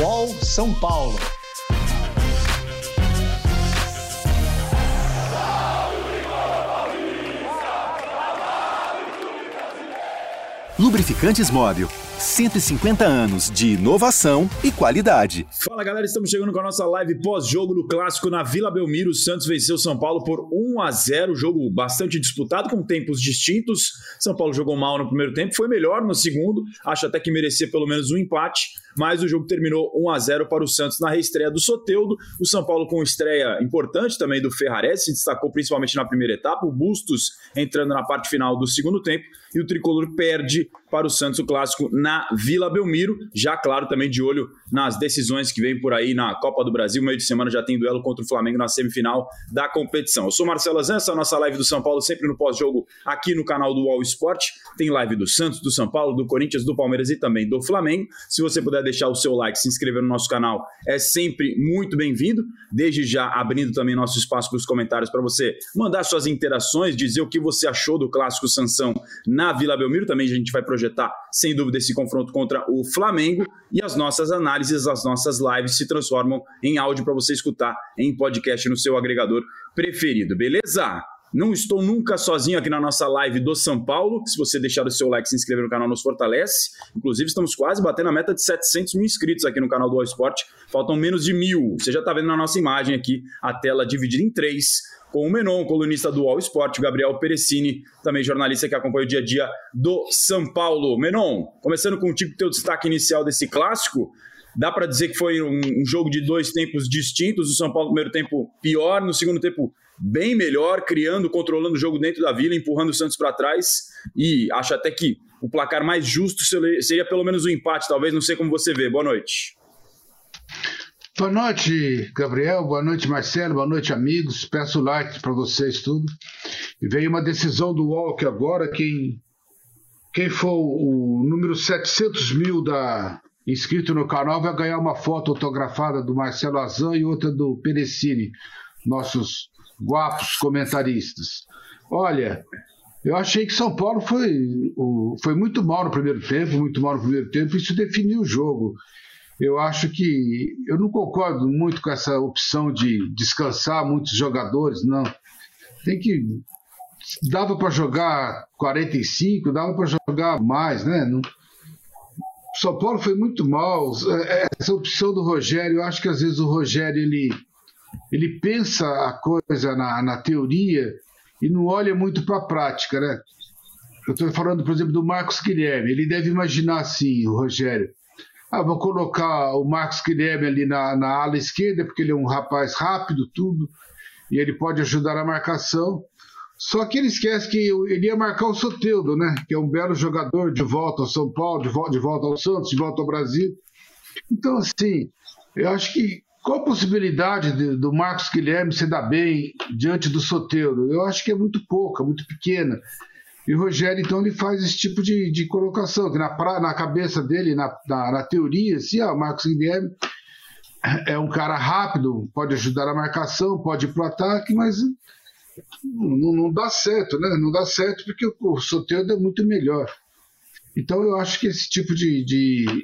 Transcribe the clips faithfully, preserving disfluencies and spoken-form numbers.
U O L São Paulo. Lubrificantes Móbil, cento e cinquenta anos de inovação e qualidade. Fala galera, estamos chegando com a nossa live pós-jogo do Clássico na Vila Belmiro. O Santos venceu o São Paulo por um a zero, jogo bastante disputado, com tempos distintos. São Paulo jogou mal no primeiro tempo, foi melhor no segundo, acho até que merecia pelo menos um empate, mas o jogo terminou um a zero para o Santos na reestreia do Soteldo. O São Paulo com estreia importante também do Ferrarese, se destacou principalmente na primeira etapa, o Bustos entrando na parte final do segundo tempo, e o Tricolor perde para o Santos o Clássico na Vila Belmiro, já claro também de olho nas decisões que vêm por aí na Copa do Brasil. Meio de semana já tem duelo contra o Flamengo na semifinal da competição. Eu sou Marcelo Azan, essa é a nossa live do São Paulo sempre no pós-jogo aqui no canal do U O L Sport. Tem live do Santos, do São Paulo, do Corinthians, do Palmeiras e também do Flamengo. Se você puder deixar o seu like, se inscrever no nosso canal, é sempre muito bem-vindo. Desde já abrindo também nosso espaço para os comentários para você mandar suas interações, dizer o que você achou do Clássico Sansão na Vila Belmiro. Também a gente vai projetar, sem dúvida, esse confronto contra o Flamengo, e as nossas análises, as nossas lives se transformam em áudio para você escutar em podcast no seu agregador preferido, beleza? Não estou nunca sozinho aqui na nossa live do São Paulo. Se você deixar o seu like e se inscrever no canal, nos fortalece. Inclusive, estamos quase batendo a meta de setecentos mil inscritos aqui no canal do U O L Sport. Faltam menos de mil. Você já está vendo na nossa imagem aqui a tela dividida em três, com o Menon, colunista do U O L Sport, o Gabriel Perecini, também jornalista que acompanha o dia a dia do São Paulo. Menon, começando contigo, teu destaque inicial desse clássico. Dá para dizer que foi um, um jogo de dois tempos distintos. O São Paulo no primeiro tempo pior, no segundo tempo bem melhor, criando, controlando o jogo dentro da Vila, empurrando o Santos para trás, e acho até que o placar mais justo seria pelo menos o um empate, talvez, não sei como você vê. Boa noite. Boa noite, Gabriel, boa noite, Marcelo, boa noite, amigos. Peço like para vocês tudo. E veio uma decisão do U O L que agora quem, quem for o número setecentos mil da... inscrito no canal vai ganhar uma foto autografada do Marcelo Azan e outra do Perecini, nossos guapos comentaristas. Olha, eu achei que São Paulo foi, foi muito mal no primeiro tempo, muito mal no primeiro tempo, isso definiu o jogo. Eu acho que, eu não concordo muito com essa opção de descansar muitos jogadores, não. Tem que, dava para jogar quarenta e cinco, dava para jogar mais, né? Não, São Paulo foi muito mal. Essa opção do Rogério, eu acho que às vezes o Rogério ele, ele pensa a coisa na, na teoria e não olha muito para a prática, né? Eu estou falando, por exemplo, do Marcos Guilherme. Ele deve imaginar assim, o Rogério. Ah, vou colocar o Marcos Guilherme ali na, na ala esquerda, porque ele é um rapaz rápido, tudo, e ele pode ajudar na marcação. Só que ele esquece que ele ia marcar o Soteldo, né? Que é um belo jogador de volta ao São Paulo, de volta, de volta ao Santos, de volta ao Brasil. Então, assim, eu acho que qual a possibilidade de, do Marcos Guilherme se dar bem diante do Soteldo? Eu acho que é muito pouca, muito pequena. E o Rogério, então, ele faz esse tipo de, de colocação, que na, na cabeça dele, na, na, na teoria, assim, ah, o Marcos Guilherme é um cara rápido, pode ajudar a marcação, pode ir para o ataque, mas... Não, não dá certo, né? Não dá certo porque o, o Soteldo é muito melhor. Então eu acho que esse tipo de, de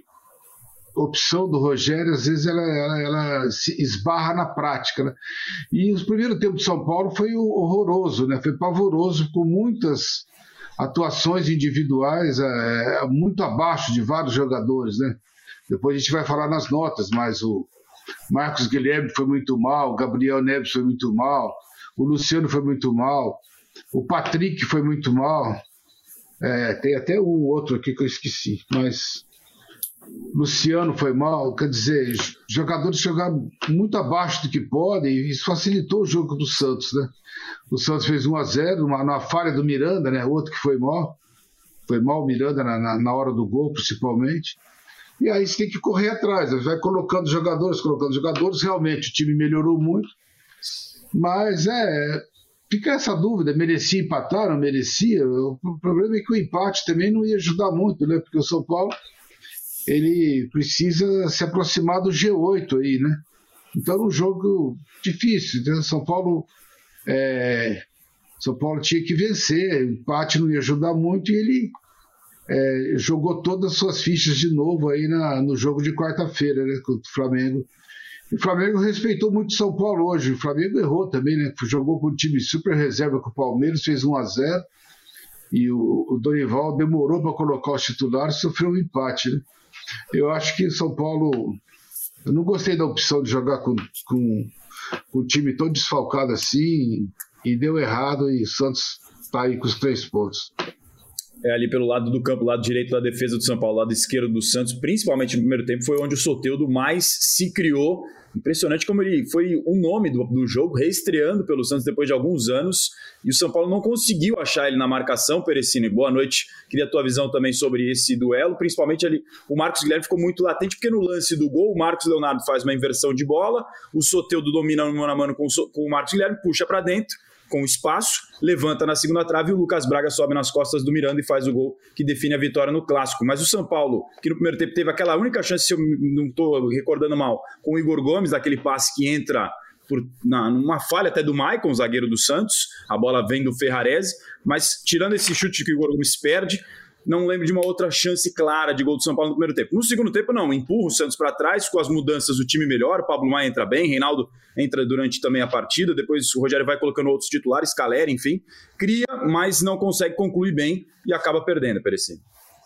opção do Rogério, às vezes ela, ela, ela se esbarra na prática, né? E o primeiro tempo de São Paulo foi horroroso, né? Foi pavoroso, com muitas atuações individuais é, muito abaixo de vários jogadores, né? Depois a gente vai falar nas notas, mas o Marcos Guilherme foi muito mal, o Gabriel Neves foi muito mal, o Luciano foi muito mal, o Patrick foi muito mal, é, tem até um outro aqui que eu esqueci, mas Luciano foi mal, quer dizer, jogadores jogaram muito abaixo do que podem e isso facilitou o jogo do Santos, né? O Santos fez um a zero, uma, uma falha do Miranda, né? Outro que foi mal, foi mal o Miranda na, na, na hora do gol, principalmente. E aí você tem que correr atrás, vai colocando jogadores, colocando jogadores, realmente o time melhorou muito. Mas é, fica essa dúvida, merecia empatar, não merecia? O problema é que o empate também não ia ajudar muito, né? Porque o São Paulo ele precisa se aproximar do G oito aí, né? Então é um jogo difícil, né? São Paulo, é, São Paulo tinha que vencer, o empate não ia ajudar muito e ele é, jogou todas as suas fichas de novo aí na, no jogo de quarta-feira, né, contra o Flamengo. E o Flamengo respeitou muito o São Paulo hoje. O Flamengo errou também, né? Jogou com um time super reserva com o Palmeiras, fez um a zero. E o, o Dorival demorou para colocar os titulares, sofreu um empate, né? Eu acho que o São Paulo... Eu não gostei da opção de jogar com, com, com o time todo desfalcado assim, e deu errado, e o Santos está aí com os três pontos. É, ali pelo lado do campo, lado direito da defesa do São Paulo, lado esquerdo do Santos, principalmente no primeiro tempo, foi onde o Soteldo mais se criou. Impressionante como ele foi o nome do, do jogo, reestreando pelo Santos depois de alguns anos, e o São Paulo não conseguiu achar ele na marcação. Perecini, boa noite, queria a tua visão também sobre esse duelo, principalmente ali, o Marcos Guilherme ficou muito latente, porque no lance do gol, o Marcos Leonardo faz uma inversão de bola, o Soteldo domina no mano a mano com o, com o Marcos Guilherme, puxa para dentro, com espaço, levanta na segunda trave e o Lucas Braga sobe nas costas do Miranda e faz o gol que define a vitória no Clássico. Mas o São Paulo, que no primeiro tempo teve aquela única chance, se eu não estou recordando mal, com o Igor Gomes, daquele passe que entra por, na, numa falha até do Maicon, zagueiro do Santos, a bola vem do Ferrarese, mas tirando esse chute que o Igor Gomes perde, não lembro de uma outra chance clara de gol do São Paulo no primeiro tempo. No segundo tempo, não, empurra o Santos para trás, com as mudanças o time melhora, o Pablo Maia entra bem, Reinaldo entra durante também a partida, depois o Rogério vai colocando outros titulares, Caleri, enfim, cria, mas não consegue concluir bem e acaba perdendo, Perecini.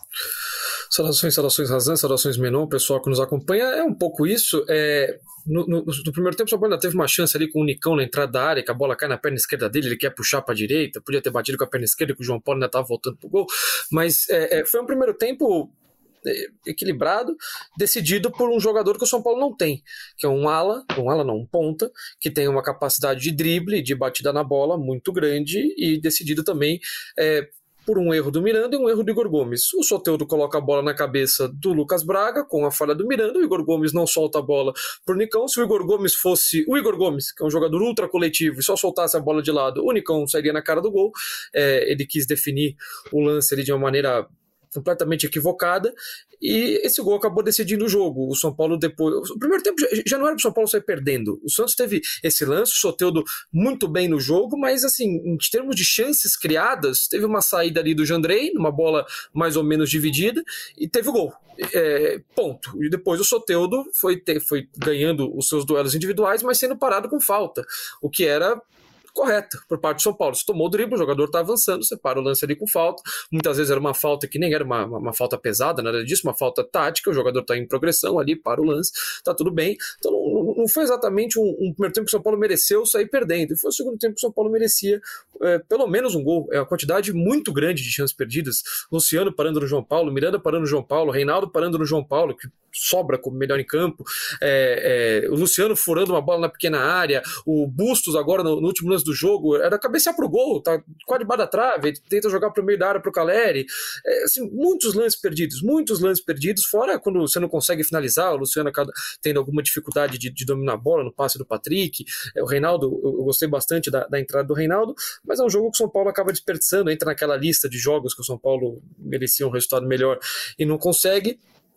Saudações, saudações Razan, saudações Menon, pessoal que nos acompanha, é um pouco isso. É, no, no, no primeiro tempo o São Paulo ainda teve uma chance ali com o Nicão na entrada da área, que a bola cai na perna esquerda dele, ele quer puxar para a direita, podia ter batido com a perna esquerda, que o João Paulo ainda estava voltando pro gol, mas é, é, foi um primeiro tempo equilibrado, decidido por um jogador que o São Paulo não tem, que é um ala, um ala não, um ponta, que tem uma capacidade de drible, de batida na bola muito grande e decidido também é, por um erro do Miranda e um erro do Igor Gomes. O Soteldo coloca a bola na cabeça do Lucas Braga com a falha do Miranda, o Igor Gomes não solta a bola pro Nicão. Se o Igor Gomes fosse o Igor Gomes, que é um jogador ultra coletivo, e só soltasse a bola de lado, o Nicão sairia na cara do gol. É, ele quis definir o lance ali de uma maneira completamente equivocada, e esse gol acabou decidindo o jogo. O São Paulo depois... O primeiro tempo já não era para o São Paulo sair perdendo. O Santos teve esse lance, o Soteldo muito bem no jogo, mas assim, em termos de chances criadas, teve uma saída ali do Jandrei, numa bola mais ou menos dividida, e teve o gol. É, ponto. E depois o Soteldo foi, ter, foi ganhando os seus duelos individuais, mas sendo parado com falta, o que era correta por parte do São Paulo. Se tomou o drible, o jogador está avançando, você para o lance ali com falta. Muitas vezes era uma falta que nem era uma, uma, uma falta pesada, nada disso, uma falta tática, o jogador está em progressão ali, para o lance, está tudo bem. Então não, não foi exatamente um, um primeiro tempo que o São Paulo mereceu sair perdendo, e foi o segundo tempo que o São Paulo merecia é, pelo menos um gol. É uma quantidade muito grande de chances perdidas. Luciano parando no João Paulo, Miranda parando no João Paulo, Reinaldo parando no João Paulo, que sobra como melhor em campo, é, é, o Luciano furando uma bola na pequena área, o Bustos agora no, no último lance do jogo, era cabecear pro gol, tá quase debaixo da trave, tenta jogar pro meio da área pro Caleri, é, assim, muitos lances perdidos, muitos lances perdidos, fora quando você não consegue finalizar, o Luciano acaba tendo alguma dificuldade de, de dominar a bola no passe do Patrick, é, o Reinaldo, eu, eu gostei bastante da, da entrada do Reinaldo, mas é um jogo que o São Paulo acaba desperdiçando, entra naquela lista de jogos que o São Paulo merecia um resultado melhor e não consegue.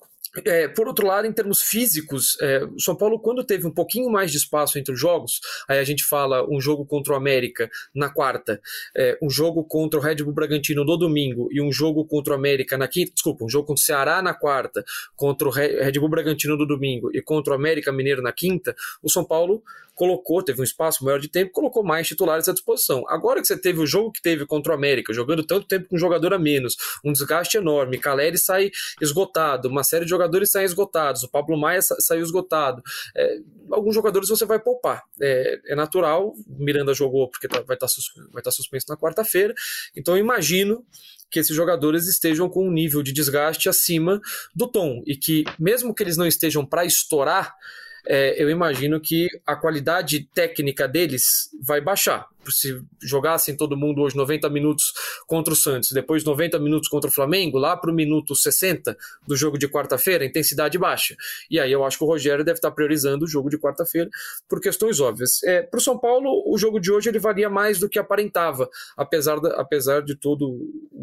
É, por outro lado, em termos físicos, é, o São Paulo, quando teve um pouquinho mais de espaço entre os jogos, aí a gente fala um jogo contra o América na quarta, é, um jogo contra o Red Bull Bragantino no domingo e um jogo contra o América na quinta, desculpa, um jogo contra o Ceará na quarta, contra o Red Bull Bragantino no domingo e contra o América Mineiro na quinta, o São Paulo colocou, teve um espaço maior de tempo, colocou mais titulares à disposição. Agora que você teve o jogo que teve contra o América, jogando tanto tempo com um jogador a menos, um desgaste enorme, Caleri sai esgotado, uma série de jogadores saem esgotados, o Pablo Maia sa- saiu esgotado, é, alguns jogadores você vai poupar, é, é natural, Miranda jogou porque tá, vai estar tá sus- vai tá suspenso na quarta-feira, então eu imagino que esses jogadores estejam com um nível de desgaste acima do tom, e que mesmo que eles não estejam para estourar, É, eu imagino que a qualidade técnica deles vai baixar. Se jogassem todo mundo hoje noventa minutos contra o Santos, depois noventa minutos contra o Flamengo, lá para o minuto sessenta do jogo de quarta-feira, a intensidade baixa. E aí eu acho que o Rogério deve estar priorizando o jogo de quarta-feira por questões óbvias. É, para o São Paulo, o jogo de hoje ele valia mais do que aparentava, apesar, da, apesar de todo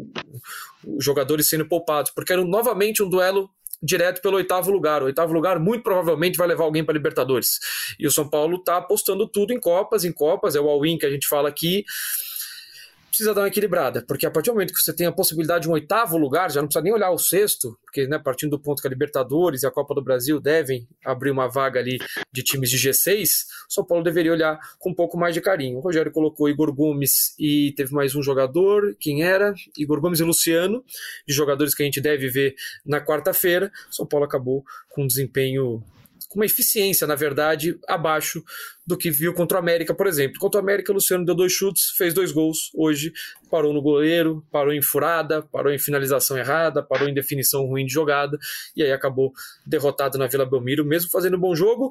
os jogadores sendo poupados, porque era novamente um duelo direto pelo oitavo lugar. O oitavo lugar muito provavelmente vai levar alguém para Libertadores. E o São Paulo está apostando tudo em Copas, em Copas, é o all-in que a gente fala aqui. precisa dar uma equilibrada, porque a partir do momento que você tem a possibilidade de um oitavo lugar, já não precisa nem olhar o sexto, porque, né, partindo do ponto que a Libertadores e a Copa do Brasil devem abrir uma vaga ali de times de G seis, o São Paulo deveria olhar com um pouco mais de carinho. O Rogério colocou Igor Gomes e teve mais um jogador, quem era? Igor Gomes e Luciano, de jogadores que a gente deve ver na quarta-feira. O São Paulo acabou com um desempenho, com uma eficiência, na verdade, abaixo do que viu contra o América, por exemplo. Contra o América, o Luciano deu dois chutes, fez dois gols. Hoje parou no goleiro, parou em furada, parou em finalização errada, parou em definição ruim de jogada, e aí acabou derrotado na Vila Belmiro, mesmo fazendo um bom jogo.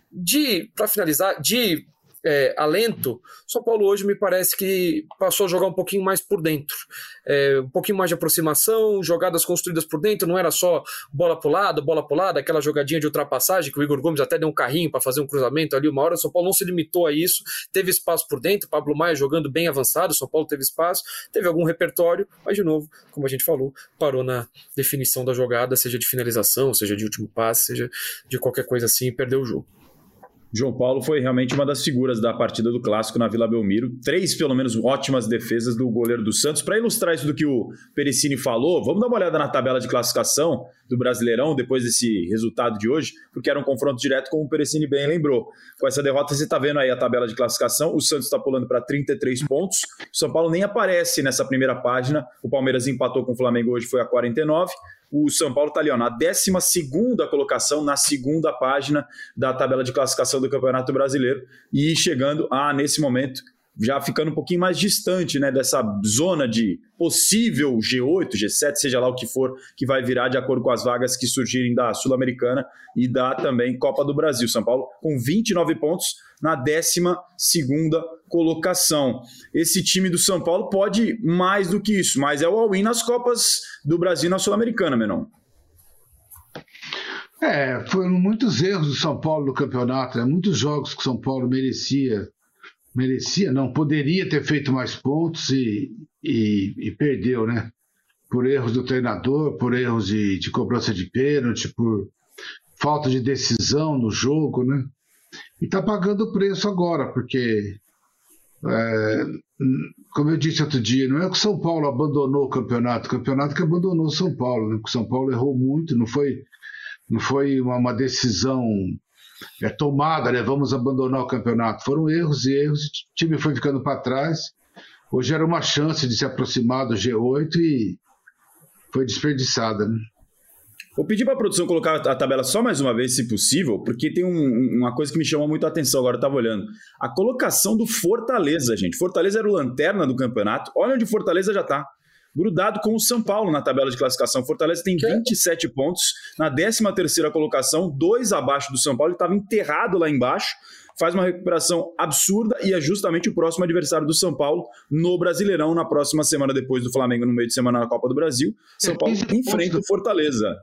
De, para finalizar, de É, alento, São Paulo hoje me parece que passou a jogar um pouquinho mais por dentro, é, um pouquinho mais de aproximação, jogadas construídas por dentro, não era só bola pro lado, bola pro lado, aquela jogadinha de ultrapassagem que o Igor Gomes até deu um carrinho para fazer um cruzamento ali uma hora. O São Paulo não se limitou a isso, teve espaço por dentro, Pablo Maia jogando bem avançado, o São Paulo teve espaço, teve algum repertório, mas de novo, como a gente falou, parou na definição da jogada, seja de finalização, seja de último passe, seja de qualquer coisa assim, e perdeu o jogo. João Paulo foi realmente uma das figuras da partida do Clássico na Vila Belmiro. Três, pelo menos, ótimas defesas do goleiro do Santos. Para ilustrar isso do que o Perecini falou, vamos dar uma olhada na tabela de classificação do Brasileirão depois desse resultado de hoje, porque era um confronto direto, como o Perecini bem lembrou. Com essa derrota, você está vendo aí a tabela de classificação. O Santos está pulando para trinta e três pontos. O São Paulo nem aparece nessa primeira página. O Palmeiras empatou com o Flamengo hoje, foi a quarenta e nove. O São Paulo está ali, ó, na décima segunda colocação, na segunda página da tabela de classificação do Campeonato Brasileiro, e chegando a, nesse momento, já ficando um pouquinho mais distante, né, dessa zona de possível G oito, G sete, seja lá o que for, que vai virar de acordo com as vagas que surgirem da Sul-Americana e da também Copa do Brasil. São Paulo com vinte e nove pontos na décima segunda colocação. Esse time do São Paulo pode mais do que isso, mas é o all-in nas Copas do Brasil e na Sul-Americana, Menon. É, foram muitos erros do São Paulo no campeonato, né? Muitos jogos que o São Paulo merecia, merecia não, poderia ter feito mais pontos e, e, e perdeu, né? Por erros do treinador, por erros de, de cobrança de pênalti, por falta de decisão no jogo, né? E está pagando o preço agora, porque, é, como eu disse outro dia, não é que o São Paulo abandonou o campeonato, o campeonato que abandonou o São Paulo, né? Porque o São Paulo errou muito, não foi, não foi uma, uma decisão é, tomada, né? Vamos abandonar o campeonato. Foram erros e erros, o time foi ficando para trás. Hoje era uma chance de se aproximar do G oito e foi desperdiçada, né? Vou pedir para a produção colocar a tabela só mais uma vez, se possível, porque tem um, uma coisa que me chamou muito a atenção agora, eu estava olhando. A colocação do Fortaleza, gente. Fortaleza era o lanterna do campeonato. Olha onde o Fortaleza já está. Grudado com o São Paulo na tabela de classificação. Fortaleza tem vinte e sete pontos na décima terceira colocação, dois abaixo do São Paulo. Ele estava enterrado lá embaixo. Faz uma recuperação absurda e é justamente o próximo adversário do São Paulo no Brasileirão, na próxima semana, depois do Flamengo, no meio de semana na Copa do Brasil. São Paulo enfrenta o Fortaleza.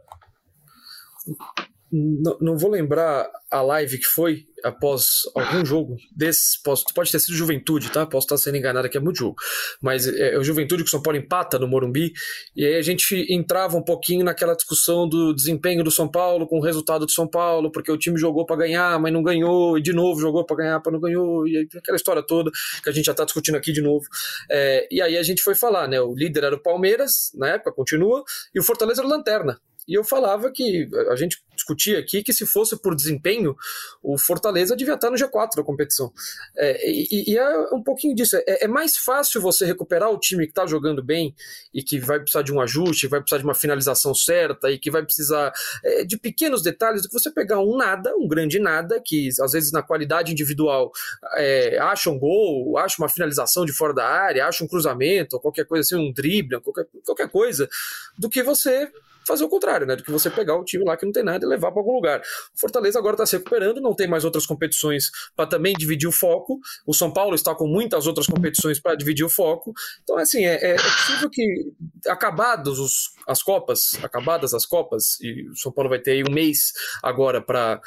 Não, não vou lembrar a live que foi após algum jogo desses, posso, pode ter sido Juventude, tá? Posso estar sendo enganado aqui, é muito jogo, mas é, é o Juventude que o São Paulo empata no Morumbi, e aí a gente entrava um pouquinho naquela discussão do desempenho do São Paulo com o resultado do São Paulo, porque o time jogou para ganhar, mas não ganhou, e de novo jogou para ganhar, mas não ganhou, e aí, aquela história toda que a gente já está discutindo aqui de novo. É, e aí a gente foi falar, né? O líder era o Palmeiras, na época, continua, e o Fortaleza era o lanterna. E eu falava que, a gente discutia aqui, que se fosse por desempenho, o Fortaleza devia estar no G quatro da competição. É, e, e é um pouquinho disso. É, é mais fácil você recuperar o time que está jogando bem e que vai precisar de um ajuste, vai precisar de uma finalização certa e que vai precisar é, de pequenos detalhes, do que você pegar um nada, um grande nada, que às vezes na qualidade individual é, acha um gol, acha uma finalização de fora da área, acha um cruzamento, ou qualquer coisa assim, um drible, qualquer, qualquer coisa, do que você fazer o contrário, né? Do que você pegar o time lá que não tem nada e levar para algum lugar. O Fortaleza agora está se recuperando, não tem mais outras competições para também dividir o foco. O São Paulo está com muitas outras competições para dividir o foco. Então, assim, é, é possível que, acabados os, as Copas, acabadas as Copas, e o São Paulo vai ter aí um mês agora para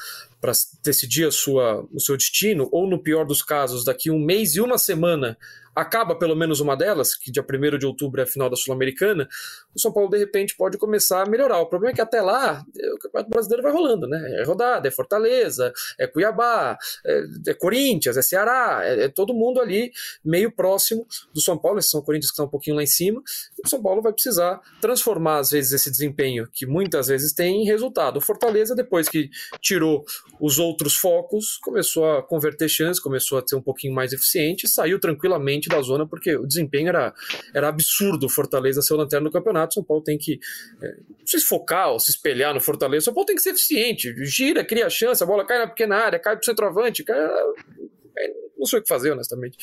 para decidir a sua, o seu destino, ou no pior dos casos, daqui um mês e uma semana acaba pelo menos uma delas, que dia primeiro de outubro é a final da Sul-Americana, o São Paulo de repente pode começar a melhorar. O problema é que até lá o Campeonato Brasileiro vai rolando, né? É rodada, é Fortaleza, é Cuiabá, é, é Corinthians, é Ceará, é, é todo mundo ali meio próximo do São Paulo. Esses são Corinthians que estão um pouquinho lá em cima. O São Paulo vai precisar transformar às vezes esse desempenho que muitas vezes tem em resultado. O Fortaleza, depois que tirou os outros focos, começou a converter chances, começou a ser um pouquinho mais eficiente e saiu tranquilamente da zona, porque o desempenho era, era absurdo. O Fortaleza ser o lanterna do campeonato. O São Paulo tem que é, não sei se focar ou se espelhar no Fortaleza. O São Paulo tem que ser eficiente, gira, cria chance, a bola cai na pequena área, cai pro centroavante, cai... não sei o que fazer, honestamente.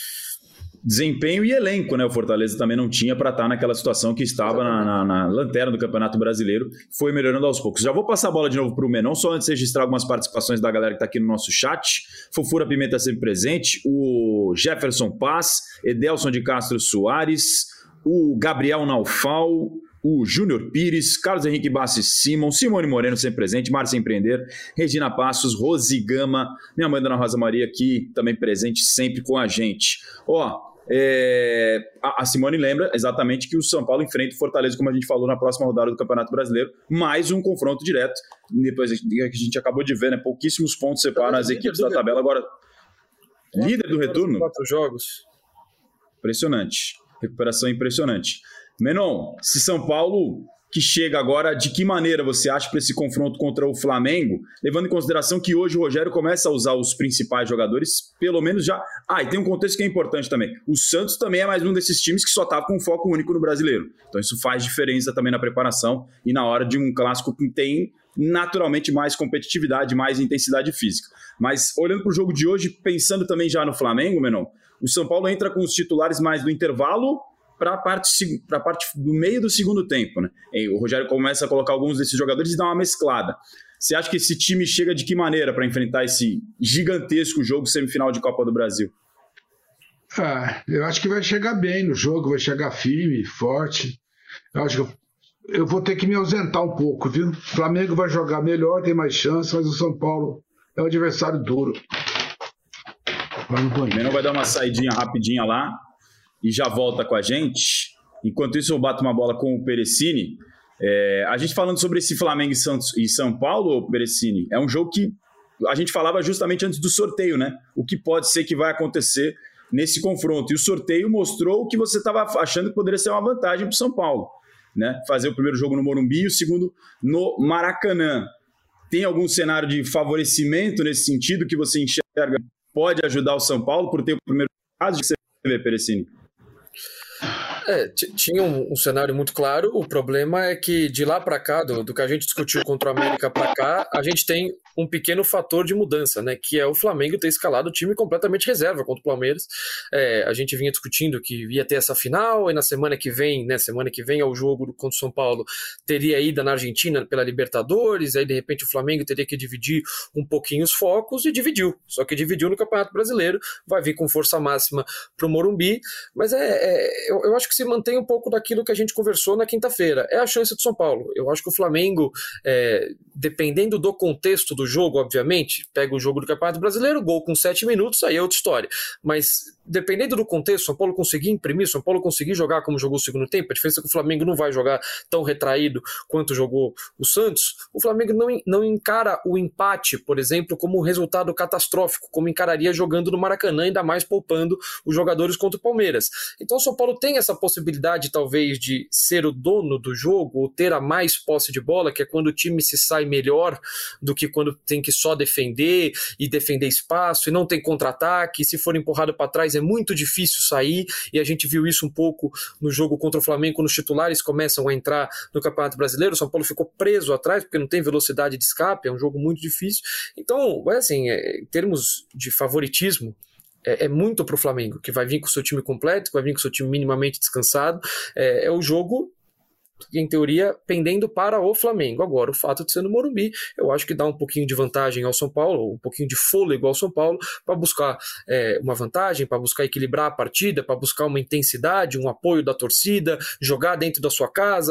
Desempenho e elenco, né? O Fortaleza também não tinha para estar naquela situação que estava na, na, na lanterna do Campeonato Brasileiro, foi melhorando aos poucos. Já vou passar a bola de novo para o Menon, só antes de registrar algumas participações da galera que está aqui no nosso chat. Fofura Pimenta sempre presente, o Jefferson Paz, Edelson de Castro Soares, o Gabriel Naufal, o Júnior Pires, Carlos Henrique Bassi Simon, Simone Moreno sempre presente, Márcia Empreender, Regina Passos, Rosi Gama, minha mãe Dona Rosa Maria aqui também presente sempre com a gente. Ó, É, a Simone lembra exatamente que o São Paulo enfrenta o Fortaleza, como a gente falou, na próxima rodada do Campeonato Brasileiro, mais um confronto direto, depois que a gente acabou de ver, né? Pouquíssimos pontos separam as equipes da tabela. Agora, líder do retorno, quatro jogos, impressionante, recuperação impressionante. Menon, se São Paulo, que chega agora, de que maneira você acha para esse confronto contra o Flamengo, levando em consideração que hoje o Rogério começa a usar os principais jogadores, pelo menos já... Ah, e tem um contexto que é importante também. O Santos também é mais um desses times que só estava com um foco único no Brasileiro. Então isso faz diferença também na preparação e na hora de um clássico que tem naturalmente mais competitividade, mais intensidade física. Mas olhando para o jogo de hoje, pensando também já no Flamengo, Menon, o São Paulo entra com os titulares mais do intervalo para a parte, pra parte do meio do segundo tempo, né? E o Rogério começa a colocar alguns desses jogadores e dá uma mesclada. Você acha que esse time chega de que maneira para enfrentar esse gigantesco jogo semifinal de Copa do Brasil? Ah, eu acho que vai chegar bem no jogo, vai chegar firme, forte. Eu acho que eu, eu vou ter que me ausentar um pouco, viu? O Flamengo vai jogar melhor, tem mais chance, mas o São Paulo é um adversário duro. O Menor vai dar uma saidinha rapidinha lá e já volta com a gente. Enquanto isso, eu bato uma bola com o Perecini. É, a gente falando sobre esse Flamengo e, Santos, e São Paulo, Perecini, é um jogo que a gente falava justamente antes do sorteio, né? O que pode ser que vai acontecer nesse confronto. E o sorteio mostrou o que você estava achando que poderia ser uma vantagem para o São Paulo, né? Fazer o primeiro jogo no Morumbi e o segundo no Maracanã. Tem algum cenário de favorecimento nesse sentido que você enxerga pode ajudar o São Paulo por ter o primeiro caso que você vê, Perecini? É, t- tinha um, um cenário muito claro. O problema é que de lá para cá, do, do que a gente discutiu contra o América para cá, a gente tem um pequeno fator de mudança, né? Que é o Flamengo ter escalado o time completamente reserva contra o Palmeiras. É, a gente vinha discutindo que ia ter essa final e na semana que vem, né? Semana que vem é o jogo contra o São Paulo, teria ida na Argentina pela Libertadores. Aí de repente o Flamengo teria que dividir um pouquinho os focos e dividiu. Só que dividiu no Campeonato Brasileiro, vai vir com força máxima pro Morumbi. Mas é, é eu, eu acho que se mantém um pouco daquilo que a gente conversou na quinta-feira. É a chance do São Paulo. Eu acho que o Flamengo, é, dependendo do contexto do jogo, obviamente, pega o jogo do Campeonato Brasileiro, gol com sete minutos, aí é outra história. Mas dependendo do contexto, São Paulo conseguir imprimir, São Paulo conseguir jogar como jogou o segundo tempo, a diferença é que o Flamengo não vai jogar tão retraído quanto jogou o Santos. O Flamengo não, não encara o empate, por exemplo, como um resultado catastrófico, como encararia jogando no Maracanã, ainda mais poupando os jogadores contra o Palmeiras. Então o São Paulo tem essa possibilidade, talvez, de ser o dono do jogo, ou ter a mais posse de bola, que é quando o time se sai melhor do que quando tem que só defender e defender espaço, e não tem contra-ataque, e se for empurrado para trás é muito difícil sair, e a gente viu isso um pouco no jogo contra o Flamengo, quando os titulares começam a entrar no Campeonato Brasileiro. O São Paulo ficou preso atrás, porque não tem velocidade de escape, é um jogo muito difícil. Então, assim, é, em termos de favoritismo, é, é muito para o Flamengo, que vai vir com o seu time completo, que vai vir com o seu time minimamente descansado. É, é o jogo, em teoria, pendendo para o Flamengo. Agora, o fato de ser no Morumbi, eu acho que dá um pouquinho de vantagem ao São Paulo, um pouquinho de fôlego ao São Paulo, para buscar é, uma vantagem, para buscar equilibrar a partida, para buscar uma intensidade, um apoio da torcida, jogar dentro da sua casa,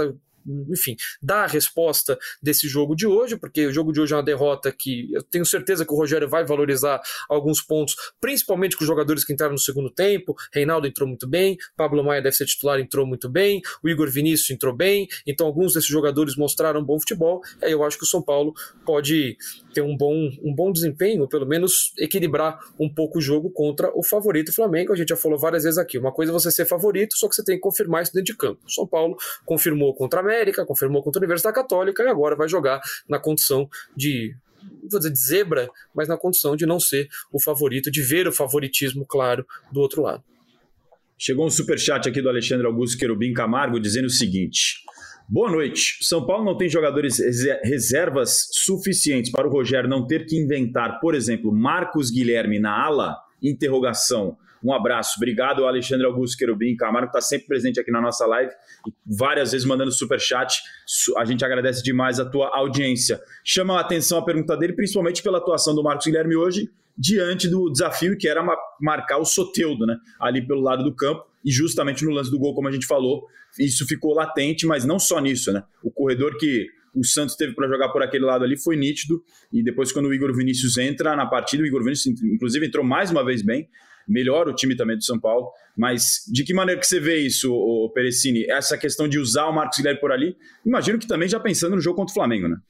enfim, dar a resposta desse jogo de hoje, porque o jogo de hoje é uma derrota que eu tenho certeza que o Rogério vai valorizar alguns pontos, principalmente com os jogadores que entraram no segundo tempo. Reinaldo entrou muito bem, Pablo Maia deve ser titular, entrou muito bem, o Igor Vinícius entrou bem, então alguns desses jogadores mostraram bom futebol, e aí eu acho que o São Paulo pode ter um bom, um bom desempenho, ou pelo menos equilibrar um pouco o jogo contra o favorito Flamengo. A gente já falou várias vezes aqui, uma coisa é você ser favorito, só que você tem que confirmar isso dentro de campo. O São Paulo confirmou contra a América, confirmou contra a Universidade Católica, e agora vai jogar na condição de, não vou dizer de zebra, mas na condição de não ser o favorito, de ver o favoritismo claro do outro lado. Chegou um superchat aqui do Alexandre Augusto Querubim Camargo dizendo o seguinte: boa noite. São Paulo não tem jogadores reservas suficientes para o Rogério não ter que inventar, por exemplo, Marcos Guilherme na ala? Interrogação. Um abraço. Obrigado, Alexandre Augusto Querubim Camargo, que está sempre presente aqui na nossa live e várias vezes mandando superchat. A gente agradece demais a tua audiência. Chama a atenção a pergunta dele, principalmente pela atuação do Marcos Guilherme hoje, diante do desafio que era marcar o Soteldo, né, ali pelo lado do campo, e justamente no lance do gol, como a gente falou, isso ficou latente, mas não só nisso, né? O corredor que o Santos teve para jogar por aquele lado ali foi nítido, e depois quando o Igor Vinícius entra na partida, o Igor Vinícius inclusive entrou mais uma vez bem, melhora o time também do São Paulo, mas de que maneira que você vê isso, o Perecini, essa questão de usar o Marcos Guilherme por ali? Imagino que também já pensando no jogo contra o Flamengo, né?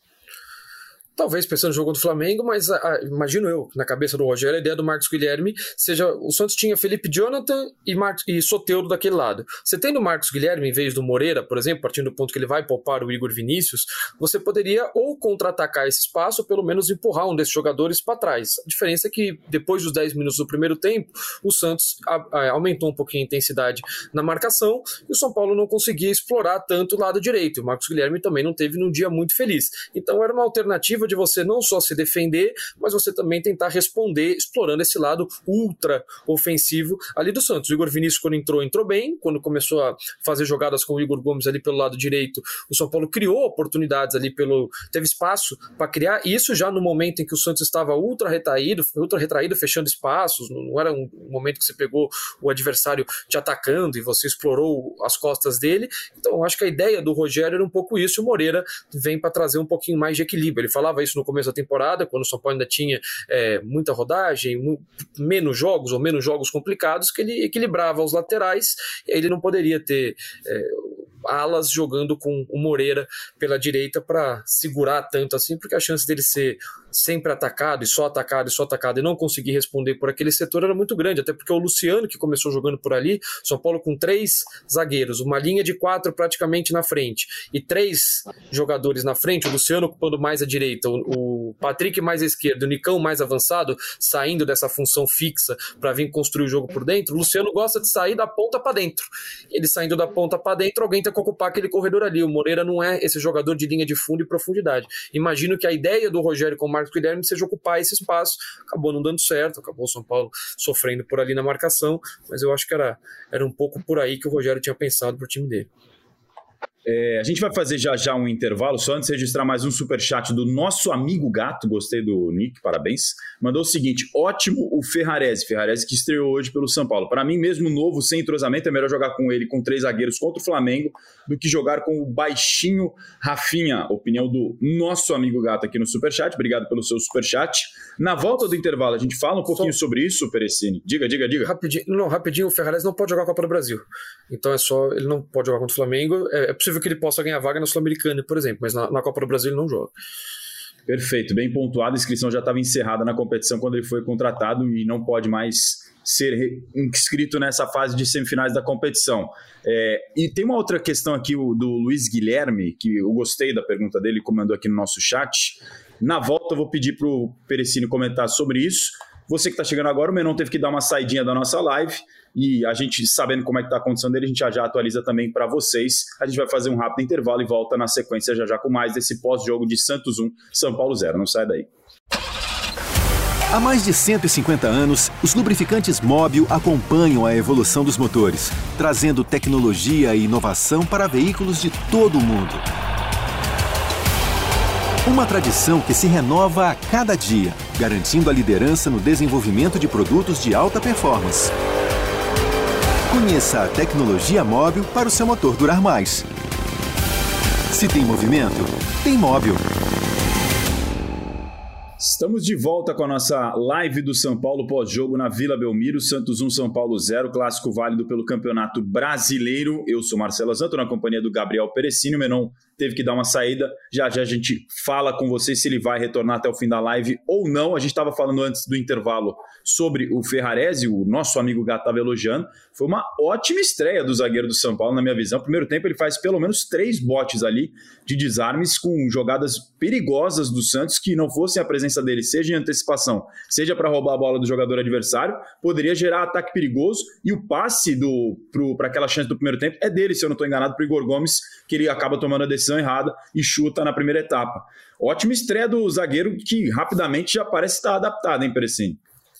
Talvez pensando no jogo do Flamengo, mas a, a, imagino eu, na cabeça do Rogério, a ideia do Marcos Guilherme seja, o Santos tinha Felipe Jonathan e, Mar, e Soteldo daquele lado. Você tendo o Marcos Guilherme em vez do Moreira, por exemplo, partindo do ponto que ele vai poupar o Igor Vinícius, você poderia ou contra-atacar esse espaço, ou pelo menos empurrar um desses jogadores para trás. A diferença é que depois dos dez minutos do primeiro tempo, o Santos a, a, aumentou um pouquinho a intensidade na marcação e o São Paulo não conseguia explorar tanto o lado direito. O Marcos Guilherme também não teve num dia muito feliz. Então era uma alternativa de você não só se defender, mas você também tentar responder explorando esse lado ultra ofensivo ali do Santos. O Igor Vinícius, quando entrou, entrou bem, quando começou a fazer jogadas com o Igor Gomes ali pelo lado direito, o São Paulo criou oportunidades ali, pelo teve espaço para criar, isso já no momento em que o Santos estava ultra retraído, ultra retraído, fechando espaços, não era um momento que você pegou o adversário te atacando e você explorou as costas dele. Então eu acho que a ideia do Rogério era um pouco isso, e o Moreira vem para trazer um pouquinho mais de equilíbrio. Ele falava isso no começo da temporada, quando o São Paulo ainda tinha é, muita rodagem, mu- menos jogos ou menos jogos complicados, que ele equilibrava os laterais, e aí ele não poderia ter é, alas jogando com o Moreira pela direita para segurar tanto assim, porque a chance dele ser sempre atacado e só atacado e só atacado e não conseguir responder por aquele setor era muito grande, até porque o Luciano, que começou jogando por ali, São Paulo com três zagueiros, uma linha de quatro praticamente na frente e três jogadores na frente, o Luciano ocupando mais a direita, o, o Patrick mais à esquerda, o Nicão mais avançado, saindo dessa função fixa para vir construir o jogo por dentro. O Luciano gosta de sair da ponta para dentro, ele saindo da ponta para dentro, alguém tem que ocupar aquele corredor ali. O Moreira não é esse jogador de linha de fundo e profundidade. Imagino que a ideia do Rogério com o Marcos Guilherme seja ocupar esse espaço, acabou não dando certo, acabou o São Paulo sofrendo por ali na marcação, mas eu acho que era, era um pouco por aí que o Rogério tinha pensado para o time dele. É, a gente vai fazer já já um intervalo, só antes de registrar mais um superchat do nosso amigo Gato, gostei do nick, parabéns. Mandou o seguinte: ótimo o Ferrarese, Ferrarese que estreou hoje pelo São Paulo. Para mim, mesmo novo, sem entrosamento, é melhor jogar com ele com três zagueiros contra o Flamengo do que jogar com o baixinho Rafinha. Opinião do nosso amigo Gato aqui no superchat, obrigado pelo seu superchat. Na volta do intervalo, a gente fala um pouquinho só sobre isso, Perecini. Diga, diga, diga. Rapidinho, não, rapidinho, o Ferrarese não pode jogar a Copa do Brasil. Então é só, ele não pode jogar contra o Flamengo. É, é possível que ele possa ganhar vaga na Sul-Americana, por exemplo, mas na, na Copa do Brasil ele não joga. Perfeito, bem pontuado. A inscrição já estava encerrada na competição quando ele foi contratado e não pode mais ser inscrito nessa fase de semifinais da competição. É, e tem uma outra questão aqui o, do Luiz Guilherme, que eu gostei da pergunta dele, comentou aqui no nosso chat. Na volta eu vou pedir para o Perecini comentar sobre isso. Você que está chegando agora, o Menon teve que dar uma saidinha da nossa live e a gente, sabendo como é que está a condição dele, a gente já, já atualiza também para vocês. A gente vai fazer um rápido intervalo e volta na sequência já já com mais desse pós-jogo de Santos um, São Paulo zero. Não sai daí. Há mais de cento e cinquenta anos, os lubrificantes Mobil acompanham a evolução dos motores, trazendo tecnologia e inovação para veículos de todo o mundo. Uma tradição que se renova a cada dia, garantindo a liderança no desenvolvimento de produtos de alta performance. Conheça a tecnologia Mobil para o seu motor durar mais. Se tem movimento, tem móvel. Estamos de volta com a nossa live do São Paulo pós-jogo na Vila Belmiro, Santos um, São Paulo zero, clássico válido pelo Campeonato Brasileiro. Eu sou Marcelo Azanto, na companhia do Gabriel Perecini. O Menon teve que dar uma saída, já já a gente fala com você se ele vai retornar até o fim da live ou não. A gente estava falando antes do intervalo sobre o Ferrarese, o nosso amigo Gato estava elogiando. Foi uma ótima estreia do zagueiro do São Paulo, na minha visão. Primeiro tempo ele faz pelo menos três botes ali de desarmes com jogadas perigosas do Santos, que não fossem a presença dele, seja em antecipação, seja para roubar a bola do jogador adversário, poderia gerar ataque perigoso, e o passe para aquela chance do primeiro tempo é dele, se eu não estou enganado, para o Igor Gomes, que ele acaba tomando a decisão errada e chuta na primeira etapa. Ótima estreia do zagueiro, que rapidamente já parece estar adaptado, hein, Perecini?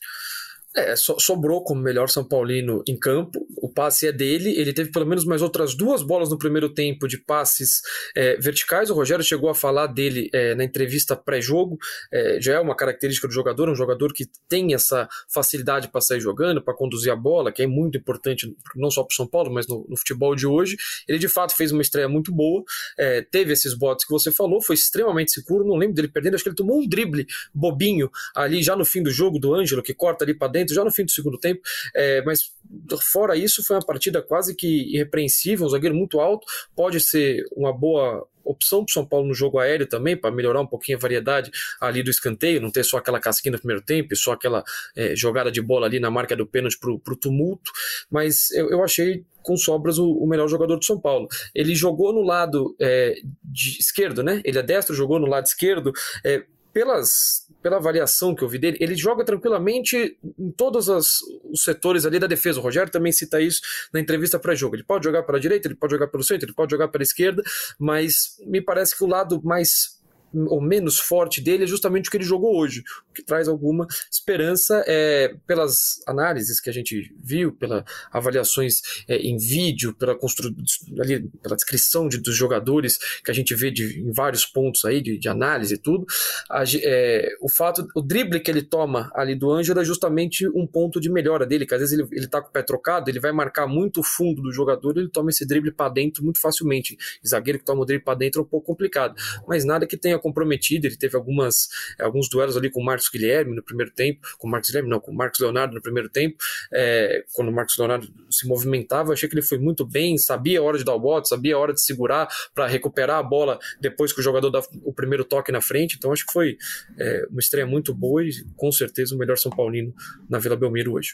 É, so, sobrou como melhor São Paulino em campo, o passe é dele, ele teve pelo menos mais outras duas bolas no primeiro tempo de passes é, verticais. O Rogério chegou a falar dele é, na entrevista pré-jogo, é, já é uma característica do jogador, um jogador que tem essa facilidade para sair jogando, para conduzir a bola, que é muito importante não só para o São Paulo, mas no, no futebol de hoje. Ele de fato fez uma estreia muito boa, é, teve esses botes que você falou, foi extremamente seguro, não lembro dele perdendo, acho que ele tomou um drible bobinho ali já no fim do jogo do Ângelo, que corta ali para dentro, já no fim do segundo tempo, é, mas fora isso foi uma partida quase que irrepreensível, um zagueiro muito alto, pode ser uma boa opção para o São Paulo no jogo aéreo também, para melhorar um pouquinho a variedade ali do escanteio, não ter só aquela casquinha no primeiro tempo, só aquela é, jogada de bola ali na marca do pênalti para o tumulto, mas eu, eu achei com sobras o, o melhor jogador do São Paulo. Ele jogou no lado é, de esquerdo, né? Ele é destro, jogou no lado esquerdo, é, Pelas, pela avaliação que eu vi dele, ele joga tranquilamente em todos as, os setores ali da defesa. O Rogério também cita isso na entrevista pré-jogo. Ele pode jogar pela direita, ele pode jogar pelo centro, ele pode jogar pela esquerda, mas me parece que o lado mais ou menos forte dele é justamente o que ele jogou hoje, o que traz alguma esperança é, pelas análises que a gente viu, pelas avaliações é, em vídeo, pela, constru... ali, pela descrição de, dos jogadores que a gente vê de, em vários pontos aí de, de análise e tudo, a, é, o fato, o drible que ele toma ali do Ângelo é justamente um ponto de melhora dele, que às vezes ele, ele tá com o pé trocado, ele vai marcar muito o fundo do jogador, ele toma esse drible para dentro muito facilmente. O zagueiro que toma o drible para dentro é um pouco complicado, mas nada que tenha comprometido. Ele teve algumas, alguns duelos ali com o Marcos Guilherme no primeiro tempo, com o Marcos Guilherme não, com o Marcos Leonardo no primeiro tempo, é, quando o Marcos Leonardo se movimentava, eu achei que ele foi muito bem, sabia a hora de dar o bote, sabia a hora de segurar para recuperar a bola depois que o jogador dá o primeiro toque na frente, então acho que foi é, uma estreia muito boa e com certeza o melhor São Paulino na Vila Belmiro hoje.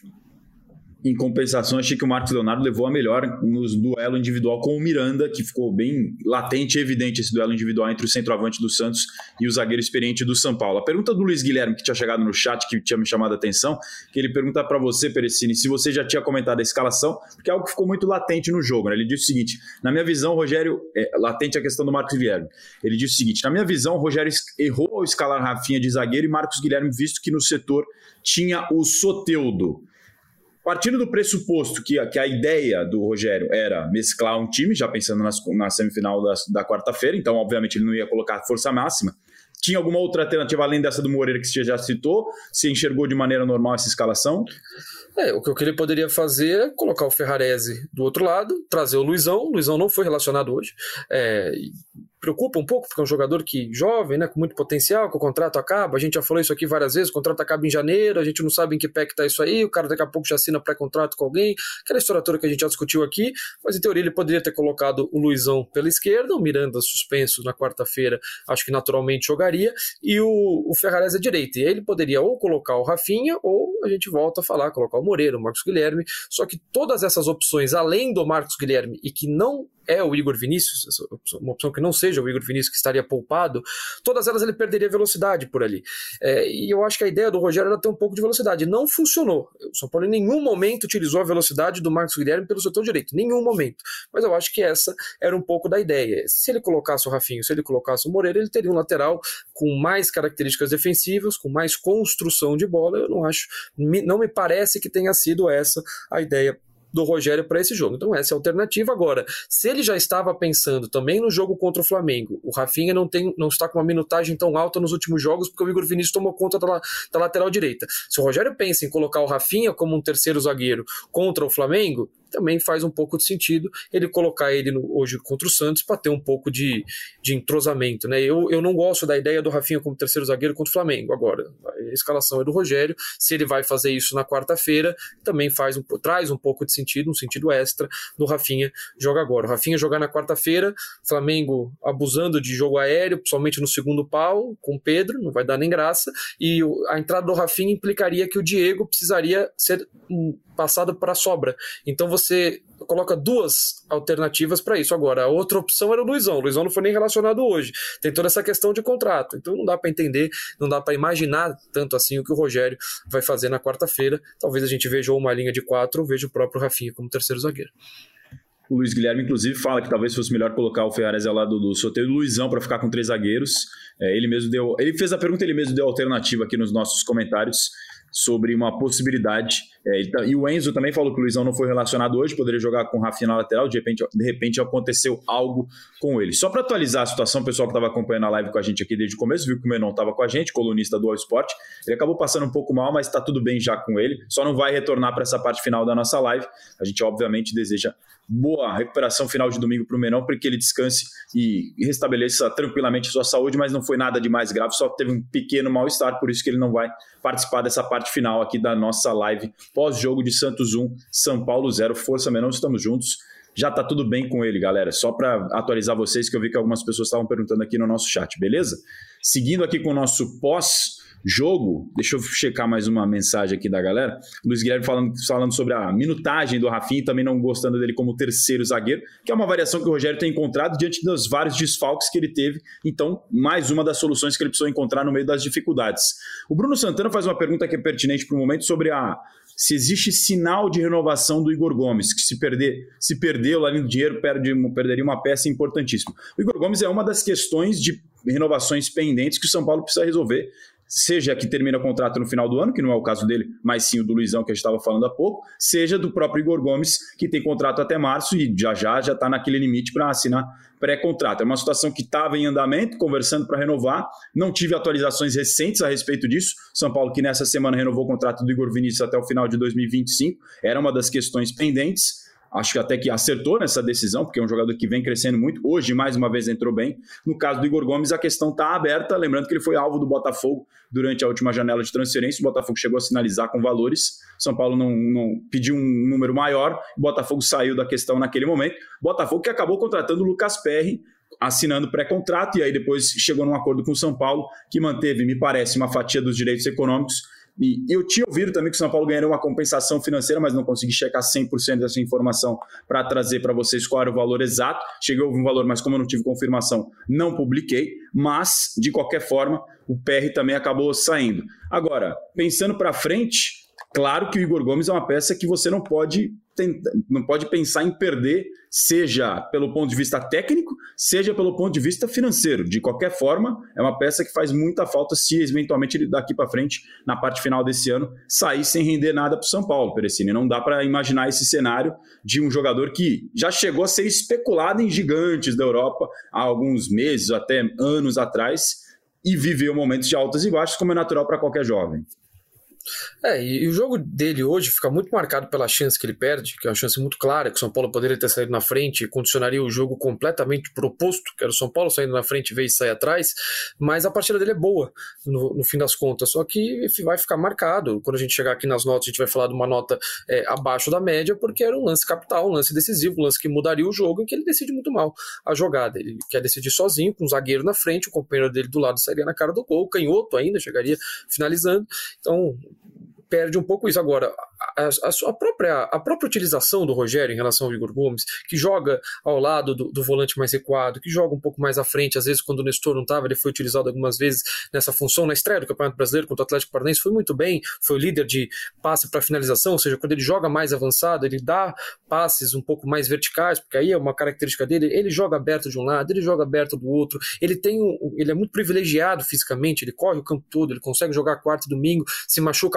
Em compensação, achei que o Marcos Leonardo levou a melhor no duelo individual com o Miranda, que ficou bem latente e evidente esse duelo individual entre o centroavante do Santos e o zagueiro experiente do São Paulo. A pergunta do Luiz Guilherme, que tinha chegado no chat, que tinha me chamado a atenção, que ele pergunta para você, Perecini, se você já tinha comentado a escalação, porque é algo que ficou muito latente no jogo, né? Ele disse o seguinte, na minha visão, Rogério, é, latente a questão do Marcos Guilherme, ele disse o seguinte, na minha visão, Rogério errou ao escalar Rafinha de zagueiro e Marcos Guilherme, visto que no setor tinha o Soteldo. Partindo do pressuposto que a, que a ideia do Rogério era mesclar um time, já pensando nas, na semifinal da, da quarta-feira, então obviamente ele não ia colocar força máxima. Tinha alguma outra alternativa além dessa do Moreira que você já citou? Você enxergou de maneira normal essa escalação? É, o que ele poderia fazer é colocar o Ferrarese do outro lado, trazer o Luizão. O Luizão não foi relacionado hoje. É, preocupa um pouco, porque é um jogador que jovem, né, com muito potencial, que o contrato acaba, a gente já falou isso aqui várias vezes, o contrato acaba em janeiro, a gente não sabe em que pé que tá isso aí, o cara daqui a pouco já assina pré-contrato com alguém, aquela história toda que a gente já discutiu aqui, mas em teoria ele poderia ter colocado o Luizão pela esquerda, o Miranda suspenso na quarta-feira, acho que naturalmente jogaria, e o, o Ferrarese à direita, e aí ele poderia ou colocar o Rafinha, ou a gente volta a falar, colocar o Moreira, o Marcos Guilherme, só que todas essas opções, além do Marcos Guilherme, e que não é o Igor Vinícius, uma opção que não seja o Igor Vinícius que estaria poupado, todas elas ele perderia velocidade por ali. É, e eu acho que a ideia do Rogério era ter um pouco de velocidade. Não funcionou. O São Paulo em nenhum momento utilizou a velocidade do Marcos Guilherme pelo setor direito. Nenhum momento. Mas eu acho que essa era um pouco da ideia. Se ele colocasse o Rafinho, se ele colocasse o Moreira, ele teria um lateral com mais características defensivas, com mais construção de bola. Eu não acho, não me parece que tenha sido essa a ideia do Rogério para esse jogo. Então essa é a alternativa. Agora, se ele já estava pensando também no jogo contra o Flamengo, o Rafinha não, tem, não está com uma minutagem tão alta nos últimos jogos porque o Igor Vinícius tomou conta da, da lateral direita. Se o Rogério pensa em colocar o Rafinha como um terceiro zagueiro contra o Flamengo, também faz um pouco de sentido ele colocar ele no, hoje contra o Santos para ter um pouco de, de entrosamento, né? Eu, eu não gosto da ideia do Rafinha como terceiro zagueiro contra o Flamengo. Agora, a escalação é do Rogério, se ele vai fazer isso na quarta-feira, também faz um, traz um pouco de sentido, um sentido extra do Rafinha joga agora. O Rafinha jogar na quarta-feira, Flamengo abusando de jogo aéreo, principalmente no segundo pau, com o Pedro, não vai dar nem graça, e a entrada do Rafinha implicaria que o Diego precisaria ser um, passado para a sobra. Então você coloca duas alternativas para isso. Agora, a outra opção era o Luizão. O Luizão não foi nem relacionado hoje. Tem toda essa questão de contrato. Então não dá para entender, não dá para imaginar tanto assim o que o Rogério vai fazer na quarta-feira. Talvez a gente veja uma linha de quatro ou veja o próprio Rafinha como terceiro zagueiro. O Luiz Guilherme, inclusive, fala que talvez fosse melhor colocar o Ferrares ao lado do Soteldo e o Luizão para ficar com três zagueiros. É, ele mesmo deu, ele fez a pergunta, ele mesmo deu a alternativa aqui nos nossos comentários sobre uma possibilidade. É, ele, e o Enzo também falou que o Luizão não foi relacionado hoje, poderia jogar com o Rafinha na lateral, de repente, de repente aconteceu algo com ele. Só para atualizar a situação, o pessoal que estava acompanhando a live com a gente aqui desde o começo, viu que o Menon estava com a gente, colunista do All Sport, ele acabou passando um pouco mal, mas está tudo bem já com ele, só não vai retornar para essa parte final da nossa live. A gente obviamente deseja boa recuperação final de domingo para o Menon, para que ele descanse e restabeleça tranquilamente a sua saúde, mas não foi nada de mais grave, só teve um pequeno mal-estar, por isso que ele não vai participar dessa parte final aqui da nossa live pós-jogo de Santos um, São Paulo zero. Força, Menon, estamos juntos. Já tá tudo bem com ele, galera. Só para atualizar vocês, que eu vi que algumas pessoas estavam perguntando aqui no nosso chat, beleza? Seguindo aqui com o nosso pós-jogo, deixa eu checar mais uma mensagem aqui da galera. O Luiz Guilherme falando, falando sobre a minutagem do Rafinha e também não gostando dele como terceiro zagueiro, que é uma variação que o Rogério tem encontrado diante dos vários desfalques que ele teve. Então, mais uma das soluções que ele precisou encontrar no meio das dificuldades. O Bruno Santana faz uma pergunta que é pertinente para o momento sobre a... se existe sinal de renovação do Igor Gomes, que se perder, se perder o Larinho do Dinheiro, perde, perderia uma peça importantíssima. O Igor Gomes é uma das questões de renovações pendentes que o São Paulo precisa resolver, seja que termina o contrato no final do ano, que não é o caso dele, mas sim o do Luizão, que a gente estava falando há pouco, seja do próprio Igor Gomes, que tem contrato até março e já já já está naquele limite para assinar pré-contrato. É uma situação que estava em andamento, conversando para renovar, não tive atualizações recentes a respeito disso. São Paulo, que nessa semana renovou o contrato do Igor Vinícius até o final de dois mil e vinte e cinco, era uma das questões pendentes. Acho que até que acertou nessa decisão, porque é um jogador que vem crescendo muito. Hoje, mais uma vez, entrou bem. No caso do Igor Gomes, a questão está aberta. Lembrando que ele foi alvo do Botafogo durante a última janela de transferência. O Botafogo chegou a sinalizar com valores. São Paulo não, não pediu um número maior. O Botafogo saiu da questão naquele momento. Botafogo que acabou contratando o Lucas Perry, assinando pré-contrato. E aí depois chegou num acordo com o São Paulo, que manteve, me parece, uma fatia dos direitos econômicos. E eu tinha ouvido também que o São Paulo ganharia uma compensação financeira, mas não consegui checar cem por cento dessa informação para trazer para vocês qual era o valor exato. Cheguei a ouvir um valor, mas como eu não tive confirmação, não publiquei. Mas, de qualquer forma, o P R também acabou saindo. Agora, pensando para frente, claro que o Igor Gomes é uma peça que você não pode, tentar, não pode pensar em perder, seja pelo ponto de vista técnico, seja pelo ponto de vista financeiro. De qualquer forma, é uma peça que faz muita falta se eventualmente ele daqui para frente, na parte final desse ano, sair sem render nada para o São Paulo, Perecini. Não dá para imaginar esse cenário de um jogador que já chegou a ser especulado em gigantes da Europa há alguns meses, até anos atrás, e viveu momentos de altas e baixas, como é natural para qualquer jovem. É, e, e o jogo dele hoje fica muito marcado pela chance que ele perde, que é uma chance muito clara, que o São Paulo poderia ter saído na frente e condicionaria o jogo completamente proposto, que era o São Paulo saindo na frente em vez de sair atrás, mas a partida dele é boa, no, no fim das contas, só que vai ficar marcado. Quando a gente chegar aqui nas notas, a gente vai falar de uma nota é, abaixo da média, porque era um lance capital, um lance decisivo, um lance que mudaria o jogo, em que ele decide muito mal a jogada. Ele quer decidir sozinho, com um zagueiro na frente, o companheiro dele do lado sairia na cara do gol, o canhoto ainda chegaria finalizando, então perde um pouco isso. Agora, a, a, a, própria, a própria utilização do Rogério em relação ao Igor Gomes, que joga ao lado do, do volante mais recuado, que joga um pouco mais à frente, às vezes quando o Nestor não estava, ele foi utilizado algumas vezes nessa função. Na estreia do Campeonato Brasileiro contra o Atlético Paranaense foi muito bem, foi o líder de passe para finalização, ou seja, quando ele joga mais avançado, ele dá passes um pouco mais verticais, porque aí é uma característica dele, ele joga aberto de um lado, ele joga aberto do outro, ele, tem um, ele é muito privilegiado fisicamente, ele corre o campo todo, ele consegue jogar quarta e domingo, se machuca pouco,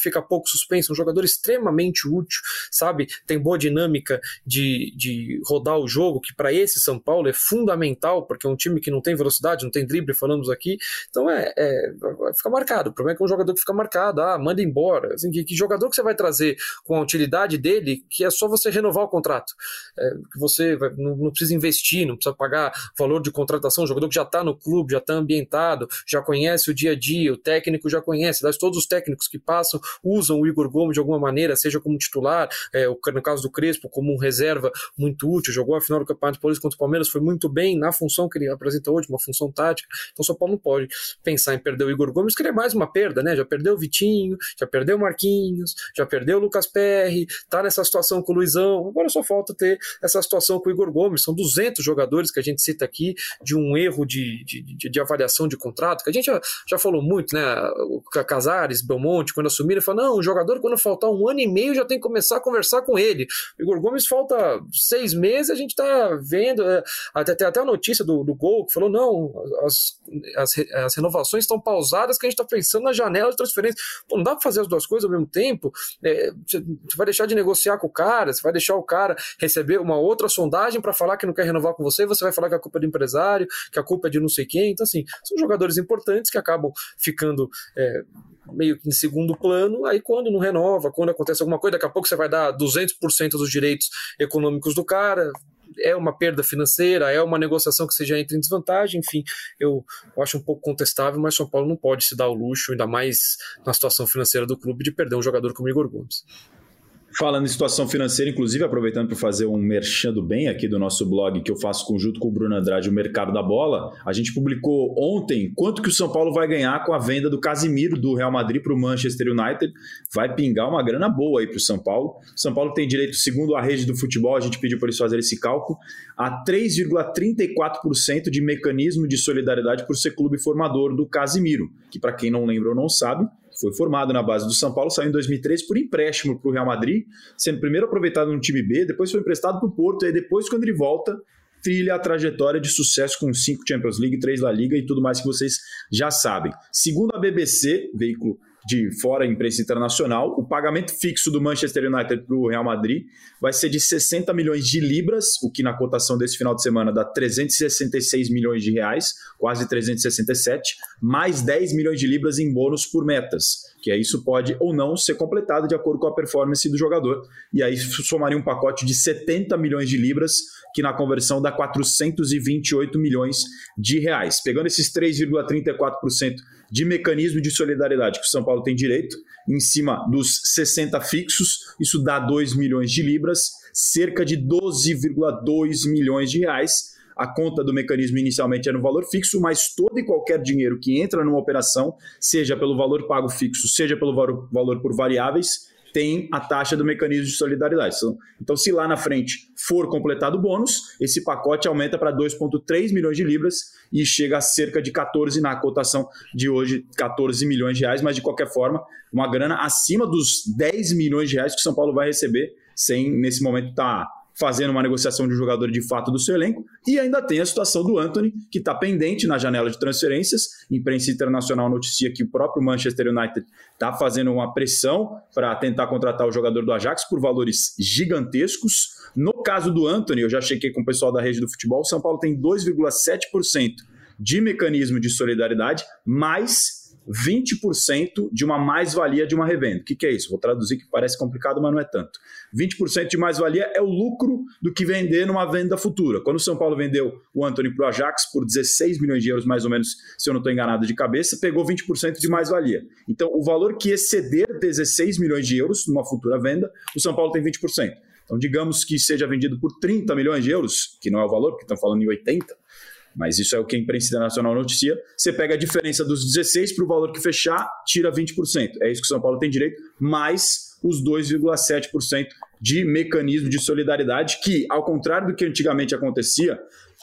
fica pouco suspenso, um jogador extremamente útil, sabe? Tem boa dinâmica de, de rodar o jogo, que para esse São Paulo é fundamental, porque é um time que não tem velocidade, não tem drible, falamos aqui, então é, é fica marcado. O problema é que é um jogador que fica marcado, ah, manda embora. Assim, que, que jogador que você vai trazer com a utilidade dele, que é só você renovar o contrato, é, que você vai, não, não precisa investir, não precisa pagar valor de contratação, um jogador que já está no clube, já está ambientado, já conhece o dia a dia, o técnico já conhece, aliás, todos os técnicos que passam usam o Igor Gomes de alguma maneira, seja como titular, é, no caso do Crespo, como um reserva muito útil, jogou a final do Campeonato Paulista contra o Palmeiras, foi muito bem na função que ele apresenta hoje, uma função tática. Então o São Paulo não pode pensar em perder o Igor Gomes, que ele é mais uma perda, né? Já perdeu o Vitinho, já perdeu o Marquinhos, já perdeu o Lucas Perry, tá nessa situação com o Luizão, agora só falta ter essa situação com o Igor Gomes. São duzentos jogadores que a gente cita aqui de um erro de, de, de, de avaliação de contrato, que a gente já, já falou muito, né? O Casares, Belmonte, quando assumiram, falaram, não, o jogador quando faltar um ano e meio já tem que começar a conversar com ele. O Igor Gomes falta seis meses, a gente tá vendo, até, tem até a notícia do, do Gol, que falou, não, as, as, as renovações estão pausadas, que a gente tá pensando na janela de transferência. Pô, não dá pra fazer as duas coisas ao mesmo tempo? É, você vai deixar de negociar com o cara, você vai deixar o cara receber uma outra sondagem para falar que não quer renovar com você, você vai falar que a culpa é do empresário, que a culpa é de não sei quem. Então, assim, são jogadores importantes que acabam ficando é, meio que em segundo plano, aí quando não renova, quando acontece alguma coisa, daqui a pouco você vai dar duzentos por cento dos direitos econômicos do cara, é uma perda financeira, é uma negociação que você já entra em desvantagem, enfim, eu, eu acho um pouco contestável, mas São Paulo não pode se dar o luxo, ainda mais na situação financeira do clube, de perder um jogador como Igor Gomes. Falando em situação financeira, inclusive, aproveitando para fazer um merchan do bem aqui do nosso blog, que eu faço conjunto com o Bruno Andrade, o Mercado da Bola, a gente publicou ontem quanto que o São Paulo vai ganhar com a venda do Casimiro do Real Madrid para o Manchester United. Vai pingar uma grana boa aí para o São Paulo. O São Paulo tem direito, segundo a rede do futebol, a gente pediu para eles fazerem esse cálculo, a três vírgula trinta e quatro por cento de mecanismo de solidariedade por ser clube formador do Casimiro, que para quem não lembra ou não sabe, foi formado na base do São Paulo, saiu em dois mil e treze por empréstimo para o Real Madrid, sendo primeiro aproveitado no time B, depois foi emprestado para o Porto, e depois, quando ele volta, trilha a trajetória de sucesso com cinco Champions League, três La Liga e tudo mais que vocês já sabem. Segundo a B B C, veículo de fora imprensa internacional, o pagamento fixo do Manchester United para o Real Madrid vai ser de sessenta milhões de libras, o que na cotação desse final de semana dá trezentos e sessenta e seis milhões de reais, quase trezentos e sessenta e sete, mais dez milhões de libras em bônus por metas, que aí isso pode ou não ser completado de acordo com a performance do jogador, e aí somaria um pacote de setenta milhões de libras, que na conversão dá quatrocentos e vinte e oito milhões de reais. Pegando esses três vírgula trinta e quatro por cento de mecanismo de solidariedade que o São Paulo tem direito, em cima dos sessenta fixos, isso dá dois milhões de libras, cerca de doze vírgula dois milhões de reais. A conta do mecanismo inicialmente era no valor fixo, mas todo e qualquer dinheiro que entra numa operação, seja pelo valor pago fixo, seja pelo valor por variáveis, tem a taxa do mecanismo de solidariedade. Então, se lá na frente for completado o bônus, esse pacote aumenta para dois vírgula três milhões de libras e chega a cerca de quatorze, na cotação de hoje, quatorze milhões de reais, mas de qualquer forma, uma grana acima dos dez milhões de reais que o São Paulo vai receber, sem nesse momento estar tá fazendo uma negociação de um jogador de fato do seu elenco, e ainda tem a situação do Antony, que está pendente na janela de transferências. A imprensa internacional noticia que o próprio Manchester United está fazendo uma pressão para tentar contratar o jogador do Ajax por valores gigantescos. No caso do Antony, eu já chequei com o pessoal da rede do futebol, o São Paulo tem dois vírgula sete por cento de mecanismo de solidariedade, mais vinte por cento de uma mais-valia de uma revenda. O que, que é isso? Vou traduzir, que parece complicado, mas não é tanto. vinte por cento de mais-valia é o lucro do que vender numa venda futura. Quando o São Paulo vendeu o Antony para o Ajax por dezesseis milhões de euros, mais ou menos, se eu não estou enganado de cabeça, pegou vinte por cento de mais-valia. Então, o valor que exceder dezesseis milhões de euros numa futura venda, o São Paulo tem vinte por cento. Então, digamos que seja vendido por trinta milhões de euros, que não é o valor, porque estão falando em oitenta, mas isso é o que a imprensa internacional noticia. Você pega a diferença dos dezesseis para o valor que fechar, tira vinte por cento. É isso que o São Paulo tem direito, mais os dois vírgula sete por cento de mecanismo de solidariedade, que, ao contrário do que antigamente acontecia,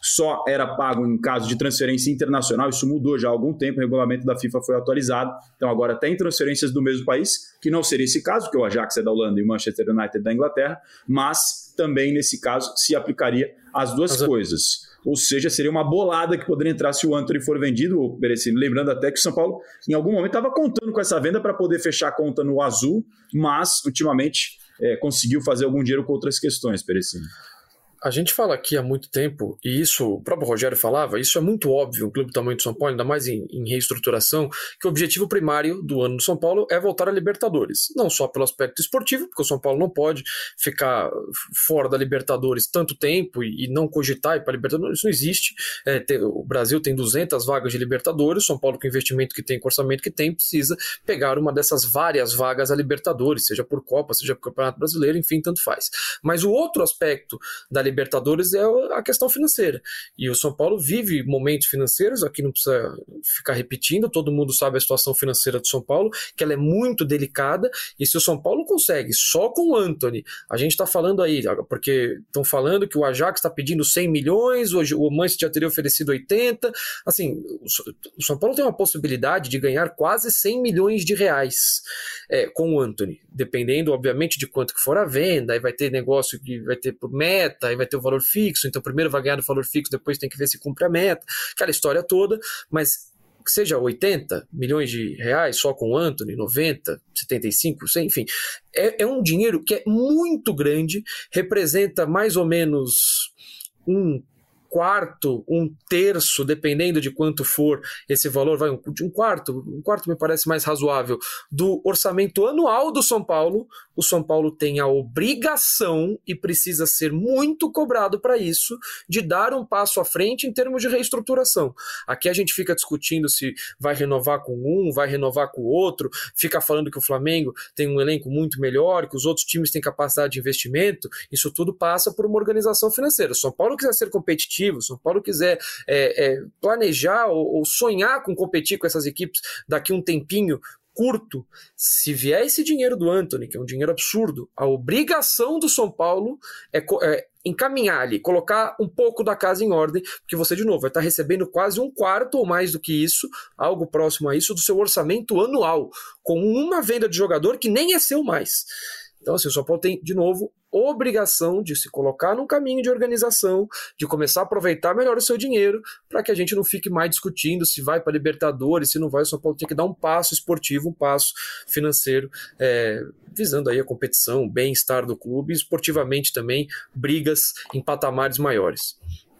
só era pago em caso de transferência internacional. Isso mudou já há algum tempo, o regulamento da FIFA foi atualizado. Então agora tem transferências do mesmo país, que não seria esse caso, porque o Ajax é da Holanda e o Manchester United da Inglaterra, mas também nesse caso se aplicaria as duas mas coisas. Ou seja, seria uma bolada que poderia entrar se o Antony for vendido, o Perecini. Lembrando até que o São Paulo, em algum momento, estava contando com essa venda para poder fechar a conta no azul, mas, ultimamente, é, conseguiu fazer algum dinheiro com outras questões, Perecini. A gente fala aqui há muito tempo, e isso o próprio Rogério falava, isso é muito óbvio, um clube do tamanho do São Paulo, ainda mais em, em reestruturação, que o objetivo primário do ano do São Paulo é voltar a Libertadores. Não só pelo aspecto esportivo, porque o São Paulo não pode ficar fora da Libertadores tanto tempo e, e não cogitar ir para a Libertadores, isso não existe. É, tem, o Brasil tem duzentas vagas de Libertadores, o São Paulo, com o investimento que tem, com o orçamento que tem, precisa pegar uma dessas várias vagas a Libertadores, seja por Copa, seja por Campeonato Brasileiro, enfim, tanto faz. Mas o outro aspecto da Libertadores Libertadores é a questão financeira, e o São Paulo vive momentos financeiros, aqui não precisa ficar repetindo, todo mundo sabe a situação financeira do São Paulo, que ela é muito delicada, e se o São Paulo consegue, só com o Antony, a gente está falando aí, porque estão falando que o Ajax está pedindo cem milhões, hoje o Manchester já teria oferecido oitenta, assim, o São Paulo tem uma possibilidade de ganhar quase cem milhões de reais é, com o Antony, dependendo obviamente de quanto que for a venda, aí vai ter negócio que vai ter por meta, aí vai ter o valor fixo, então primeiro vai ganhar do valor fixo, depois tem que ver se cumpre a meta, aquela história toda, mas que seja oitenta milhões de reais só com o Antony, noventa, setenta e cinco, cem, enfim, é, é um dinheiro que é muito grande, representa mais ou menos um quarto, um terço, dependendo de quanto for esse valor, vai um, um quarto, um quarto me parece mais razoável, do orçamento anual do São Paulo. O São Paulo tem a obrigação, e precisa ser muito cobrado para isso, de dar um passo à frente em termos de reestruturação. Aqui a gente fica discutindo se vai renovar com um, vai renovar com o outro, fica falando que o Flamengo tem um elenco muito melhor, que os outros times têm capacidade de investimento. Isso tudo passa por uma organização financeira. Se o São Paulo quiser ser competitivo, se o São Paulo quiser é, é, planejar ou, ou sonhar com competir com essas equipes daqui a um tempinho curto, se vier esse dinheiro do Antony, que é um dinheiro absurdo, a obrigação do São Paulo é, é encaminhar ali, colocar um pouco da casa em ordem, porque você, de novo, vai estar recebendo quase um quarto ou mais do que isso, algo próximo a isso, do seu orçamento anual, com uma venda de jogador que nem é seu mais. Então, assim, o São Paulo tem, de novo, obrigação de se colocar num caminho de organização, de começar a aproveitar melhor o seu dinheiro, para que a gente não fique mais discutindo se vai para Libertadores, se não vai. O São Paulo tem que dar um passo esportivo, um passo financeiro, é, visando aí a competição, o bem-estar do clube, e esportivamente também, brigas em patamares maiores.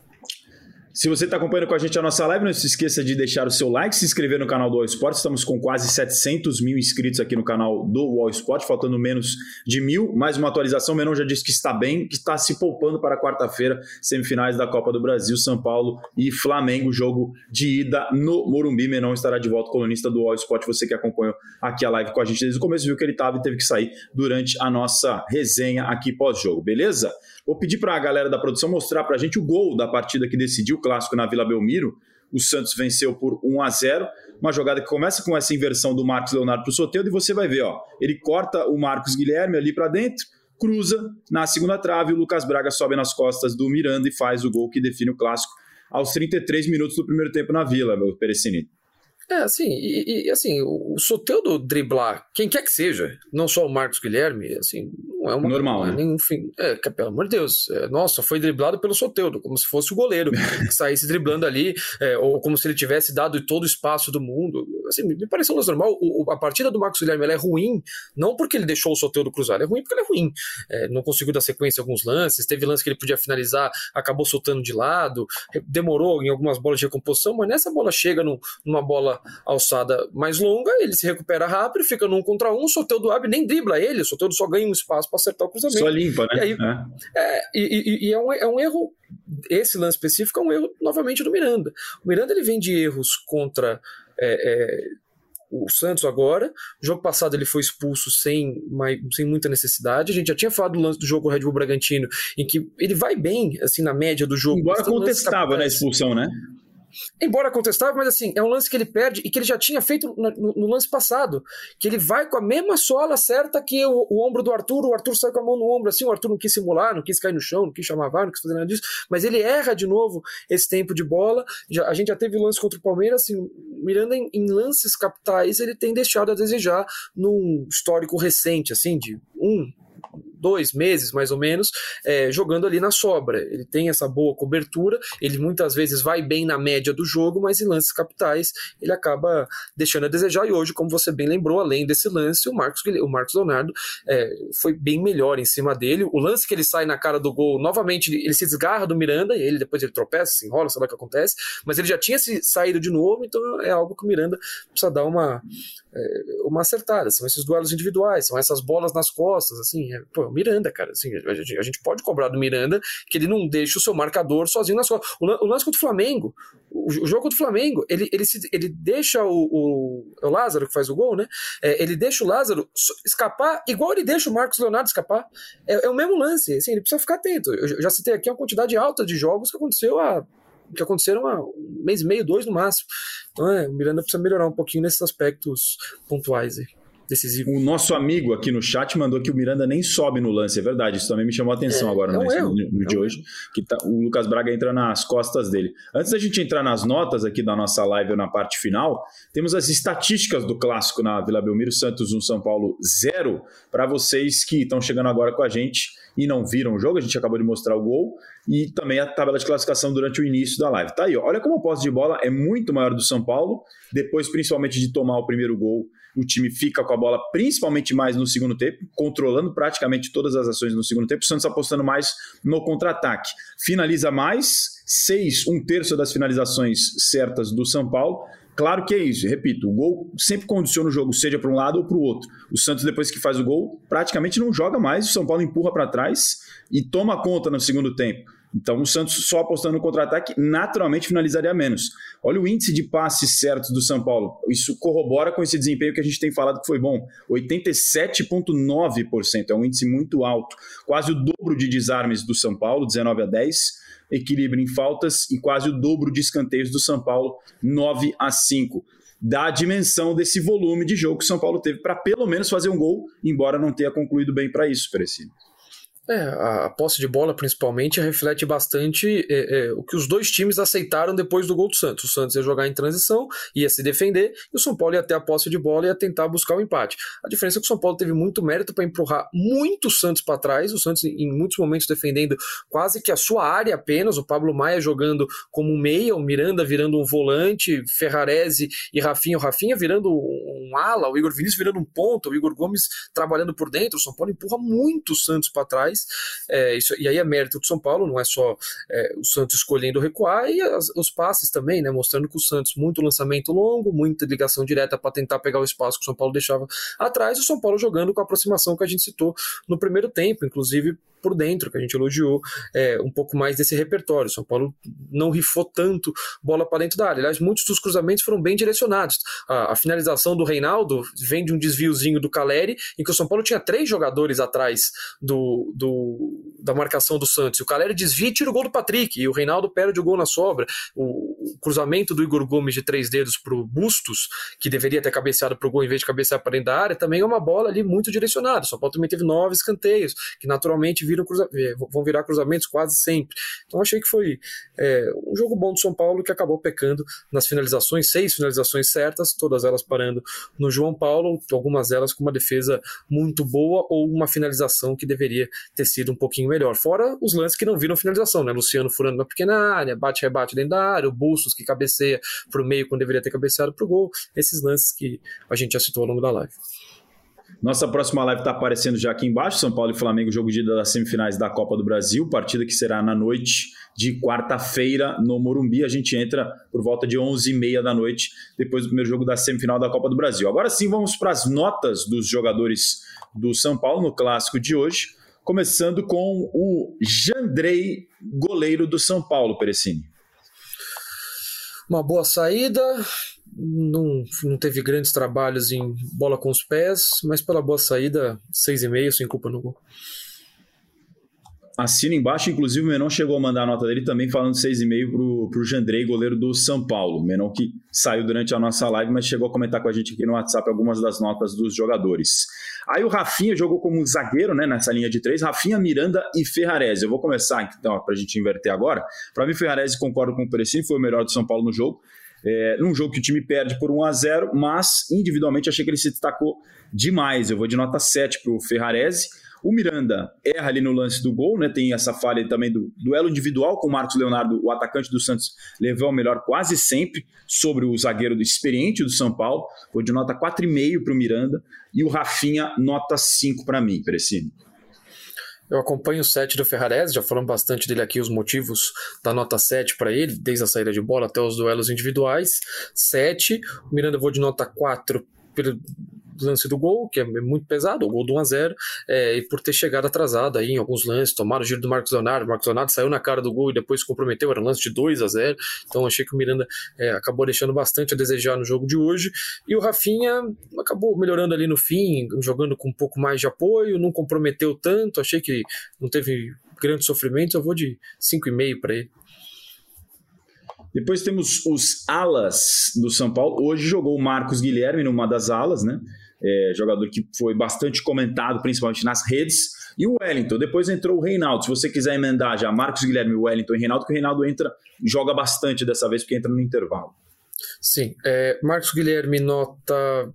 Se você está acompanhando com a gente a nossa live, não se esqueça de deixar o seu like, se inscrever no canal do All Sport. Estamos com quase setecentos mil inscritos aqui no canal do All Sport, faltando menos de mil. Mais uma atualização, o Menon já disse que está bem, que está se poupando para quarta-feira, semifinais da Copa do Brasil, São Paulo e Flamengo, jogo de ida no Morumbi. Menon estará de volta, colunista do All Sport. Você que acompanhou aqui a live com a gente desde o começo, viu que ele estava e teve que sair durante a nossa resenha aqui pós-jogo, beleza? Vou pedir para a galera da produção mostrar para a gente o gol da partida que decidiu o clássico na Vila Belmiro. O Santos venceu por um a zero. Uma jogada que começa com essa inversão do Marcos Leonardo para o Soteldo, e você vai ver, ó, ele corta o Marcos Guilherme ali para dentro, cruza na segunda trave, o Lucas Braga sobe nas costas do Miranda e faz o gol que define o clássico aos trinta e três minutos do primeiro tempo na Vila, meu Perecini. É, assim, e, e assim, o Soteldo driblar quem quer que seja, não só o Marcos Guilherme, assim, não é uma... Normal, não é né? nenhum fim, é, pelo amor de Deus, é, nossa, foi driblado pelo Soteldo, como se fosse o goleiro que saísse driblando ali, é, ou como se ele tivesse dado todo o espaço do mundo, assim, me parece um lance normal. O, a partida do Marcos Guilherme, ela é ruim, não porque ele deixou o Soteldo cruzar, é ruim porque ele é ruim, é, não conseguiu dar sequência em alguns lances, teve lance que ele podia finalizar, acabou soltando de lado, demorou em algumas bolas de recomposição, mas nessa bola chega no, numa bola alçada mais longa, ele se recupera rápido, fica num contra um, o Soteldo abre, nem dribla ele, o Soteldo só ganha um espaço para acertar o cruzamento. Só limpa, né? E, aí, é. É, e, e, e é, um, é um erro, esse lance específico é um erro novamente do Miranda. O Miranda ele vem de erros contra é, é, o Santos agora, no jogo passado ele foi expulso sem, sem muita necessidade. A gente já tinha falado do lance do jogo Red Bull Bragantino, em que ele vai bem, assim, na média do jogo. Embora contestável, né, a expulsão, né? embora contestável, mas assim, é um lance que ele perde e que ele já tinha feito no, no, no lance passado, que ele vai com a mesma sola certa que o, o ombro do Arthur, o Arthur sai com a mão no ombro, assim, o Arthur não quis simular, não quis cair no chão, não quis chamar VAR, não quis fazer nada disso, mas ele erra de novo esse tempo de bola. Já, a gente já teve lance contra o Palmeiras, assim, Miranda em, em lances capitais ele tem deixado a desejar num histórico recente, assim, de um dois meses, mais ou menos, é, jogando ali na sobra. Ele tem essa boa cobertura, ele muitas vezes vai bem na média do jogo, mas em lances capitais ele acaba deixando a desejar, e hoje, como você bem lembrou, além desse lance, o Marcos, o Marcos Leonardo é, foi bem melhor em cima dele. O lance que ele sai na cara do gol, novamente, ele se desgarra do Miranda, e ele depois ele tropeça, se enrola, sabe o que acontece, mas ele já tinha se saído de novo, então é algo que o Miranda precisa dar uma, é, uma acertada. São esses duelos individuais, são essas bolas nas costas, assim, é, pô, Miranda, cara, assim, a gente, a gente pode cobrar do Miranda que ele não deixa o seu marcador sozinho nas costas. O, o lance contra o Flamengo, o, o jogo contra o Flamengo, ele, ele, se, ele deixa o, o, o Lázaro, que faz o gol, né? É, ele deixa o Lázaro escapar igual ele deixa o Marcos Leonardo escapar. É, é o mesmo lance, assim, ele precisa ficar atento. Eu já citei aqui uma quantidade alta de jogos que aconteceu há que aconteceram há um mês e meio, dois no máximo. Então é, o Miranda precisa melhorar um pouquinho nesses aspectos pontuais aí. Decisivo. O nosso amigo aqui no chat mandou que o Miranda nem sobe no lance, é verdade, isso também me chamou a atenção é, agora é um no, erro, no, no é de um hoje, que tá, o Lucas Braga entra nas costas dele. Antes da gente entrar nas notas aqui da nossa live na parte final, temos as estatísticas do clássico na Vila Belmiro, Santos um, São Paulo zero, para vocês que estão chegando agora com a gente e não viram o jogo, a gente acabou de mostrar o gol, e também a tabela de classificação durante o início da live. Tá aí, ó. Olha como a posse de bola é muito maior do São Paulo, depois principalmente de tomar o primeiro gol, o time fica com a bola principalmente mais no segundo tempo, controlando praticamente todas as ações no segundo tempo, o Santos apostando mais no contra-ataque. Finaliza mais, seis, um terço das finalizações certas do São Paulo. Claro que é isso, repito, o gol sempre condiciona o jogo, seja para um lado ou para o outro. O Santos, depois que faz o gol, praticamente não joga mais, o São Paulo empurra para trás e toma conta no segundo tempo. Então o Santos, só apostando no contra-ataque, naturalmente finalizaria menos. Olha o índice de passes certos do São Paulo. Isso corrobora com esse desempenho que a gente tem falado que foi bom. oitenta e sete vírgula nove por cento, é um índice muito alto. Quase o dobro de desarmes do São Paulo, dezenove a dez. Equilíbrio em faltas e quase o dobro de escanteios do São Paulo, nove a cinco. Dá a dimensão desse volume de jogo que o São Paulo teve para pelo menos fazer um gol, embora não tenha concluído bem para isso, Perecini. É, a posse de bola principalmente reflete bastante é, é, o que os dois times aceitaram depois do gol do Santos. O Santos ia jogar em transição, ia se defender, e o São Paulo ia ter a posse de bola e ia tentar buscar o empate. A diferença é que o São Paulo teve muito mérito para empurrar muito o Santos para trás, o Santos em muitos momentos defendendo quase que a sua área apenas, o Pablo Maia jogando como um meia, o Miranda virando um volante, Ferrarese e Rafinha, o Rafinha virando um ala, o Igor Vinícius virando um ponta, o Igor Gomes trabalhando por dentro. O São Paulo empurra muito o Santos para trás. É, isso, e aí é mérito do São Paulo, não é só é, o Santos escolhendo recuar, e as, os passes também, né, mostrando que o Santos, muito lançamento longo, muita ligação direta para tentar pegar o espaço que o São Paulo deixava atrás, o São Paulo jogando com a aproximação que a gente citou no primeiro tempo, inclusive por dentro, que a gente elogiou é, um pouco mais desse repertório. O São Paulo não rifou tanto bola para dentro da área. Aliás, muitos dos cruzamentos foram bem direcionados. A, a finalização do Reinaldo vem de um desviozinho do Caleri, em que o São Paulo tinha três jogadores atrás do, do, da marcação do Santos. O Caleri desvia e tira o gol do Patrick, e o Reinaldo perde o gol na sobra. O, o cruzamento do Igor Gomes de três dedos para o Bustos, que deveria ter cabeceado para o gol em vez de cabecear para dentro da área, também é uma bola ali muito direcionada. O São Paulo também teve nove escanteios, que naturalmente viram Cruza... vão virar cruzamentos quase sempre. Então achei que foi é, um jogo bom do São Paulo, que acabou pecando nas finalizações, seis finalizações certas, todas elas parando no João Paulo, algumas delas com uma defesa muito boa ou uma finalização que deveria ter sido um pouquinho melhor. Fora os lances que não viram finalização, né? Luciano furando na pequena área, bate-rebate dentro da área, o Bustos que cabeceia para o meio quando deveria ter cabeceado para o gol, esses lances que a gente já citou ao longo da live. Nossa próxima live está aparecendo já aqui embaixo, São Paulo e Flamengo, jogo de ida das semifinais da Copa do Brasil, partida que será na noite de quarta-feira no Morumbi. A gente entra por volta de onze e meia da noite, depois do primeiro jogo da semifinal da Copa do Brasil. Agora sim, vamos para as notas dos jogadores do São Paulo no clássico de hoje, começando com o Jandrei, goleiro do São Paulo, Perecini. Uma boa saída, não, não teve grandes trabalhos em bola com os pés, mas pela boa saída, seis e meio, sem culpa no gol. assino embaixo, inclusive o Menon chegou a mandar a nota dele também falando seis e meio pro, pro Jandrei, goleiro do São Paulo. Menon que saiu durante a nossa live, mas chegou a comentar com a gente aqui no WhatsApp algumas das notas dos jogadores. Aí o Rafinha jogou como zagueiro, né, nessa linha de três, Rafinha, Miranda e Ferrarese. Eu vou começar então pra gente inverter agora. Para mim, Ferrarese, concordo com o Perecini, foi o melhor do São Paulo no jogo. É, num jogo que o time perde por um a zero, mas individualmente achei que ele se destacou demais. Eu vou de nota sete pro Ferrarese. O Miranda erra ali no lance do gol, né? Tem essa falha também do duelo individual com o Marcos Leonardo, o atacante do Santos, levou ao melhor quase sempre sobre o zagueiro do experiente do São Paulo. Vou de nota quatro e meio para o Miranda e o Rafinha, nota cinco para mim, Perecini. Eu acompanho o sete do Ferrarese, já falamos bastante dele aqui, os motivos da nota sete para ele, desde a saída de bola até os duelos individuais. sete, o Miranda eu vou de nota quatro pelo lance do gol, que é muito pesado, o gol do um a zero, é, e por ter chegado atrasado aí em alguns lances, tomaram o giro do Marcos Leonardo, o Marcos Leonardo saiu na cara do gol e depois se comprometeu, era um lance de dois a zero, então achei que o Miranda é, acabou deixando bastante a desejar no jogo de hoje, e o Rafinha acabou melhorando ali no fim, jogando com um pouco mais de apoio, não comprometeu tanto, achei que não teve grandes sofrimentos, eu vou de cinco e meio para ele. Depois temos os alas do São Paulo. Hoje jogou o Marcos Guilherme numa das alas, né? É, jogador que foi bastante comentado, principalmente nas redes. E o Wellington. Depois entrou o Reinaldo. Se você quiser emendar já Marcos Guilherme, Wellington e Reinaldo, que o Reinaldo entra, joga bastante dessa vez, porque entra no intervalo. Sim. É, Marcos Guilherme, nota...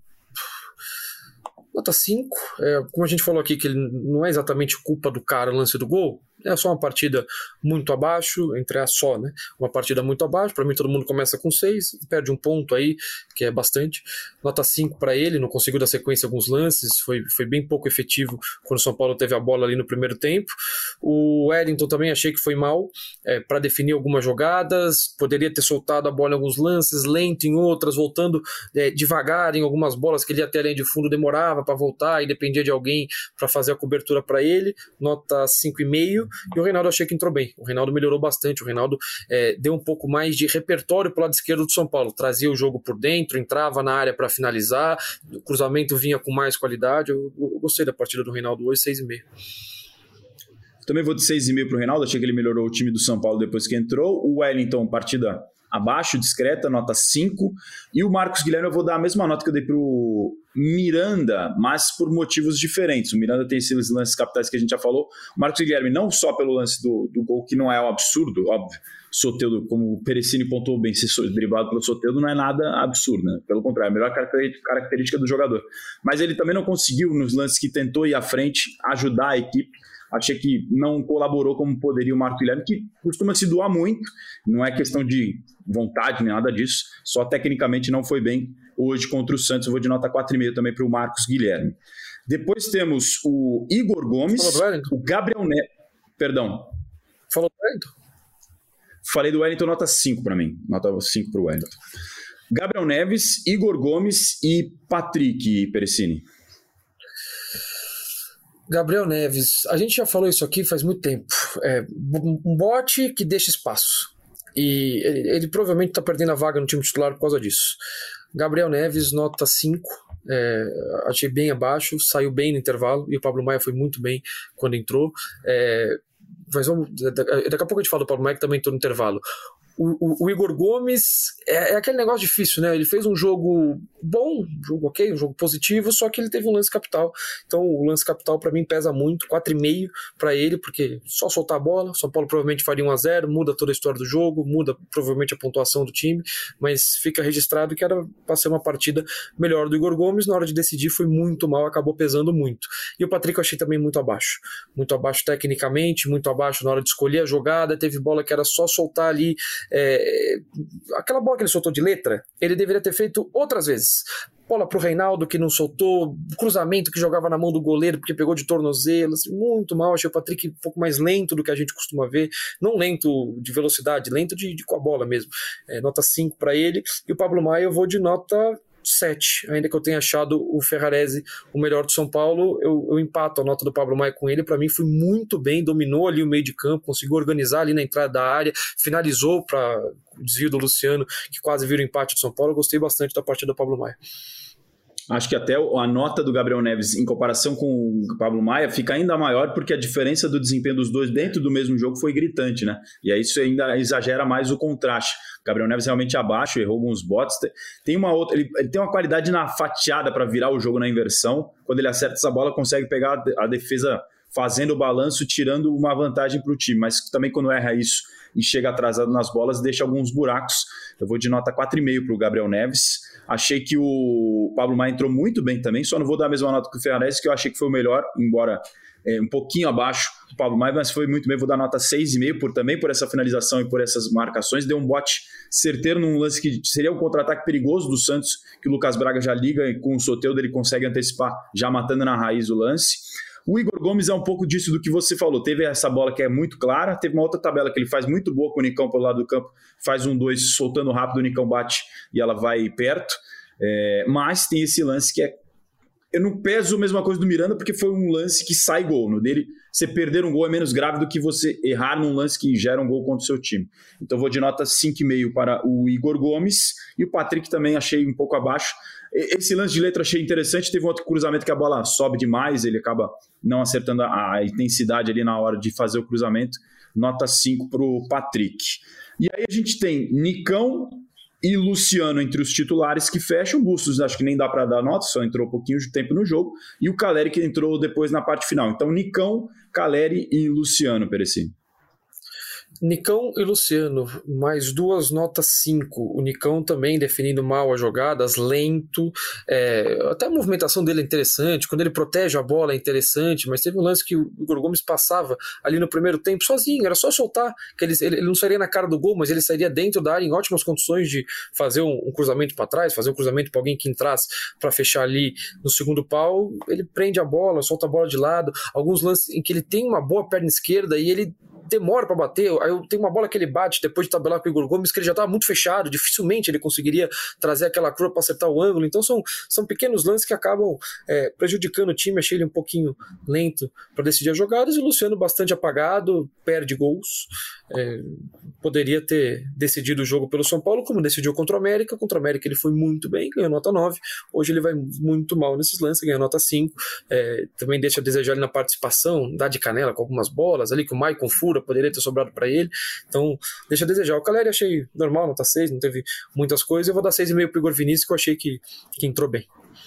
Nota cinco. É, como a gente falou aqui, que ele não é exatamente culpa do cara o lance do gol. É só uma partida muito abaixo, entre a só, né? Uma partida muito abaixo. Para mim, todo mundo começa com seis, perde um ponto aí, que é bastante. Nota cinco para ele, não conseguiu dar sequência a alguns lances, foi, foi bem pouco efetivo quando o São Paulo teve a bola ali no primeiro tempo. O Wellington também achei que foi mal é, para definir algumas jogadas, poderia ter soltado a bola em alguns lances, lento em outras, voltando é, devagar em algumas bolas que ele ia até a linha de fundo, demorava para voltar e dependia de alguém para fazer a cobertura para ele. Nota cinco e meio. E o Reinaldo achei que entrou bem, o Reinaldo melhorou bastante, o Reinaldo é, deu um pouco mais de repertório para o lado esquerdo do São Paulo, trazia o jogo por dentro, entrava na área para finalizar, o cruzamento vinha com mais qualidade. Eu, eu gostei da partida do Reinaldo hoje, seis e meio. Também vou de seis e meio para o Reinaldo, achei que ele melhorou o time do São Paulo depois que entrou. O Wellington, partida abaixo, discreta, nota cinco. E o Marcos Guilherme eu vou dar a mesma nota que eu dei para o Miranda, mas por motivos diferentes. O Miranda tem esses lances capitais que a gente já falou. O Marcos Guilherme não só pelo lance do, do gol, que não é um absurdo, óbvio. Soteldo, como o Perecini pontuou bem, ser driblado pelo Soteldo não é nada absurdo, né? Pelo contrário, é a melhor característica do jogador. Mas ele também não conseguiu, nos lances que tentou ir à frente, ajudar a equipe. Achei que não colaborou como poderia o Marcos Guilherme, que costuma se doar muito, não é questão de vontade nem nada disso, só tecnicamente não foi bem hoje contra o Santos. Eu vou de nota quatro e meio também para o Marcos Guilherme. Depois temos o Igor Gomes, o Gabriel Neves, perdão. Falou do Wellington? Falei do Wellington, nota cinco para mim, nota cinco para o Wellington. Gabriel Neves, Igor Gomes e Patrick Perecini. Gabriel Neves, a gente já falou isso aqui faz muito tempo, é um bote que deixa espaço, e ele, ele provavelmente está perdendo a vaga no time titular por causa disso. Gabriel Neves, nota cinco, é, achei bem abaixo, saiu bem no intervalo, e o Pablo Maia foi muito bem quando entrou, é, mas vamos, daqui a pouco a gente fala do Pablo Maia que também entrou no intervalo. O, o, o Igor Gomes é, é aquele negócio difícil, né? Ele fez um jogo bom, um jogo ok, um jogo positivo, só que ele teve um lance capital. Então o lance capital para mim pesa muito, quatro e meio para ele, porque só soltar a bola, São Paulo provavelmente faria um a zero, muda toda a história do jogo, muda provavelmente a pontuação do time, mas fica registrado que era para ser uma partida melhor do Igor Gomes. Na hora de decidir foi muito mal, acabou pesando muito. E o Patrick eu achei também muito abaixo, muito abaixo tecnicamente, muito abaixo na hora de escolher a jogada. Teve bola que era só soltar ali. É, aquela bola que ele soltou de letra, ele deveria ter feito outras vezes. Bola pro Reinaldo que não soltou, cruzamento que jogava na mão do goleiro porque pegou de tornozelo, assim, muito mal. Achei o Patrick um pouco mais lento do que a gente costuma ver, não lento de velocidade, lento de, de com a bola mesmo. É, nota cinco para ele. E o Pablo Maia eu vou de nota sete, ainda que eu tenha achado o Ferrarese o melhor do São Paulo, eu, eu empato a nota do Pablo Maia com ele. Para mim foi muito bem, dominou ali o meio de campo, conseguiu organizar ali na entrada da área, finalizou para o desvio do Luciano, que quase vira o empate do São Paulo. Eu gostei bastante da partida do Pablo Maia. Acho que até a nota do Gabriel Neves em comparação com o Pablo Maia fica ainda maior porque a diferença do desempenho dos dois dentro do mesmo jogo foi gritante, né? E aí isso ainda exagera mais o contraste. O Gabriel Neves realmente abaixo, errou alguns botes. Tem uma outra, ele, ele tem uma qualidade na fatiada para virar o jogo na inversão. Quando ele acerta essa bola, consegue pegar a defesa fazendo o balanço, tirando uma vantagem para o time. Mas também quando erra isso e chega atrasado nas bolas, deixa alguns buracos. Eu vou de nota quatro vírgula cinco para o Gabriel Neves. Achei que o Pablo Maia entrou muito bem também, só não vou dar a mesma nota que o Ferrarese, que eu achei que foi o melhor, embora é, um pouquinho abaixo do Pablo Maia, mas foi muito bem, vou dar nota seis vírgula cinco por, também por essa finalização e por essas marcações. Deu um bote certeiro num lance que seria um contra-ataque perigoso do Santos, que o Lucas Braga já liga e com o Soteldo ele consegue antecipar, já matando na raiz o lance. O Igor Gomes é um pouco disso do que você falou. Teve essa bola que é muito clara, teve uma outra tabela que ele faz muito boa com o Nicão pelo lado do campo, faz um dois soltando rápido, o Nicão bate e ela vai perto. É, mas tem esse lance que é... Eu não peso a mesma coisa do Miranda porque foi um lance que sai gol. No dele, você perder um gol é menos grave do que você errar num lance que gera um gol contra o seu time. Então vou de nota cinco vírgula cinco para o Igor Gomes. E o Patrick também achei um pouco abaixo. Esse lance de letra achei interessante. Teve um outro cruzamento que a bola sobe demais, ele acaba não acertando a, a intensidade ali na hora de fazer o cruzamento. Nota cinco para o Patrick. E aí a gente tem Nicão e Luciano entre os titulares que fecham. Bustos acho que nem dá para dar nota, só entrou um pouquinho de tempo no jogo. E o Caleri que entrou depois na parte final. Então Nicão, Caleri e Luciano, Perecini. Nicão e Luciano, mais duas notas cinco. O Nicão também definindo mal as jogadas, lento, é, até a movimentação dele é interessante, quando ele protege a bola é interessante, mas teve um lance que o Igor Gomes passava ali no primeiro tempo sozinho, era só soltar, que ele, ele não sairia na cara do gol, mas ele sairia dentro da área em ótimas condições de fazer um, um cruzamento para trás, fazer um cruzamento para alguém que entrasse para fechar ali no segundo pau. Ele prende a bola, solta a bola de lado, alguns lances em que ele tem uma boa perna esquerda e ele demora para bater. Aí tem uma bola que ele bate depois de tabelar com o Igor Gomes, que ele já estava muito fechado, dificilmente ele conseguiria trazer aquela curva para acertar o ângulo. Então são, são pequenos lances que acabam é, prejudicando o time. Achei ele um pouquinho lento para decidir as jogadas, e o Luciano bastante apagado, perde gols. É, poderia ter decidido o jogo pelo São Paulo, como decidiu contra o América. Contra o América ele foi muito bem, ganhou nota nove. Hoje ele vai muito mal nesses lances, ganhou nota cinco. É, também deixa a desejar ali na participação, dá de canela com algumas bolas ali que o Maicon fura, poderia ter sobrado para ele, então deixa a desejar. O Caleri achei normal, nota seis, não teve muitas coisas. Eu vou dar seis vírgula cinco pro Igor Vinícius, que eu achei que, que entrou bem.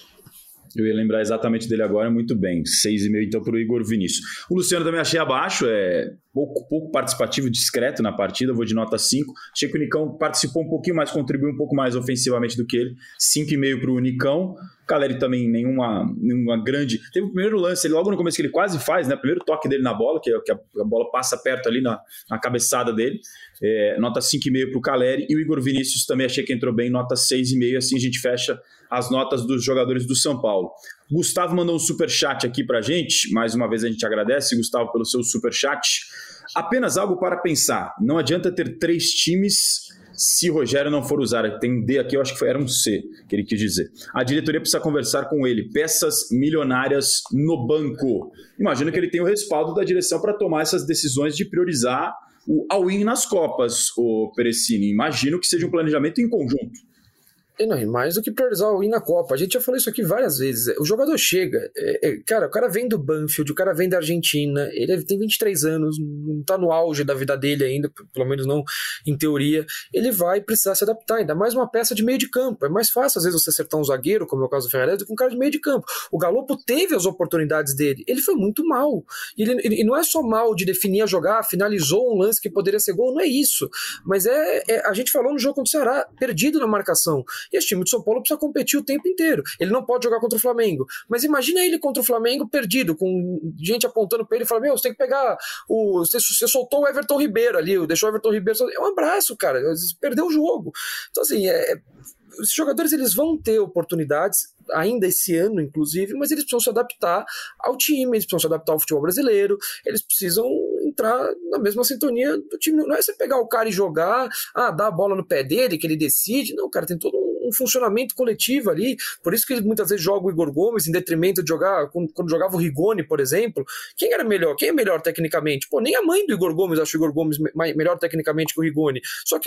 Eu ia lembrar exatamente dele agora, muito bem. seis vírgula cinco então para o Igor Vinícius. O Luciano também achei abaixo, é pouco, pouco participativo, discreto na partida, vou de nota cinco. Achei que o Nicão participou um pouquinho mais, contribuiu um pouco mais ofensivamente do que ele. cinco vírgula cinco para o Nicão. O Caleri também nenhuma, nenhuma grande... Teve o primeiro lance, ele, logo no começo que ele quase faz, né? O primeiro toque dele na bola, que, que a, a bola passa perto ali na, na cabeçada dele. É, nota cinco vírgula cinco para o Caleri. E o Igor Vinícius também achei que entrou bem, nota seis vírgula cinco. Assim a gente fecha as notas dos jogadores do São Paulo. Gustavo mandou um superchat aqui pra gente. Mais uma vez a gente agradece, Gustavo, pelo seu superchat. Apenas algo para pensar. Não adianta ter três times se Rogério não for usar. Tem um D aqui, eu acho que foi, era um C que ele quis dizer. A diretoria precisa conversar com ele. Peças milionárias no banco. Imagino que ele tem o respaldo da direção para tomar essas decisões de priorizar o all-in nas Copas, o Perecini. Imagino que seja um planejamento em conjunto. E não, mais do que priorizar o ir na Copa. A gente já falou isso aqui várias vezes. O jogador chega, é, é, cara, o cara vem do Banfield, o cara vem da Argentina, ele tem vinte e três anos, não tá no auge da vida dele ainda, pelo menos não em teoria. Ele vai precisar se adaptar, ainda mais uma peça de meio de campo. É mais fácil, às vezes, você acertar um zagueiro, como é o caso do Ferrarese, do que um cara de meio de campo. O Galopo teve as oportunidades dele, ele foi muito mal. E, ele, e não é só mal de definir a jogar, finalizou um lance que poderia ser gol, não é isso. Mas é, é a gente falou no jogo contra o Ceará, perdido na marcação. E esse time de São Paulo precisa competir o tempo inteiro. Ele não pode jogar contra o Flamengo. Mas imagina ele contra o Flamengo perdido, com gente apontando para ele e falando: meu, você tem que pegar o... Você, você soltou o Everton Ribeiro ali, deixou o Everton Ribeiro... É um abraço, cara. Perdeu o jogo. Então, assim, é... os jogadores eles vão ter oportunidades ainda esse ano, inclusive, mas eles precisam se adaptar ao time, eles precisam se adaptar ao futebol brasileiro, eles precisam entrar na mesma sintonia do time. Não é você pegar o cara e jogar, ah, dar a bola no pé dele, que ele decide. Não, cara, tem todo um um funcionamento coletivo ali, por isso que muitas vezes joga o Igor Gomes em detrimento de jogar, quando, quando jogava o Rigoni, por exemplo. Quem era melhor? Quem é melhor tecnicamente? Pô, nem a mãe do Igor Gomes acha o Igor Gomes me, melhor tecnicamente que o Rigoni, só que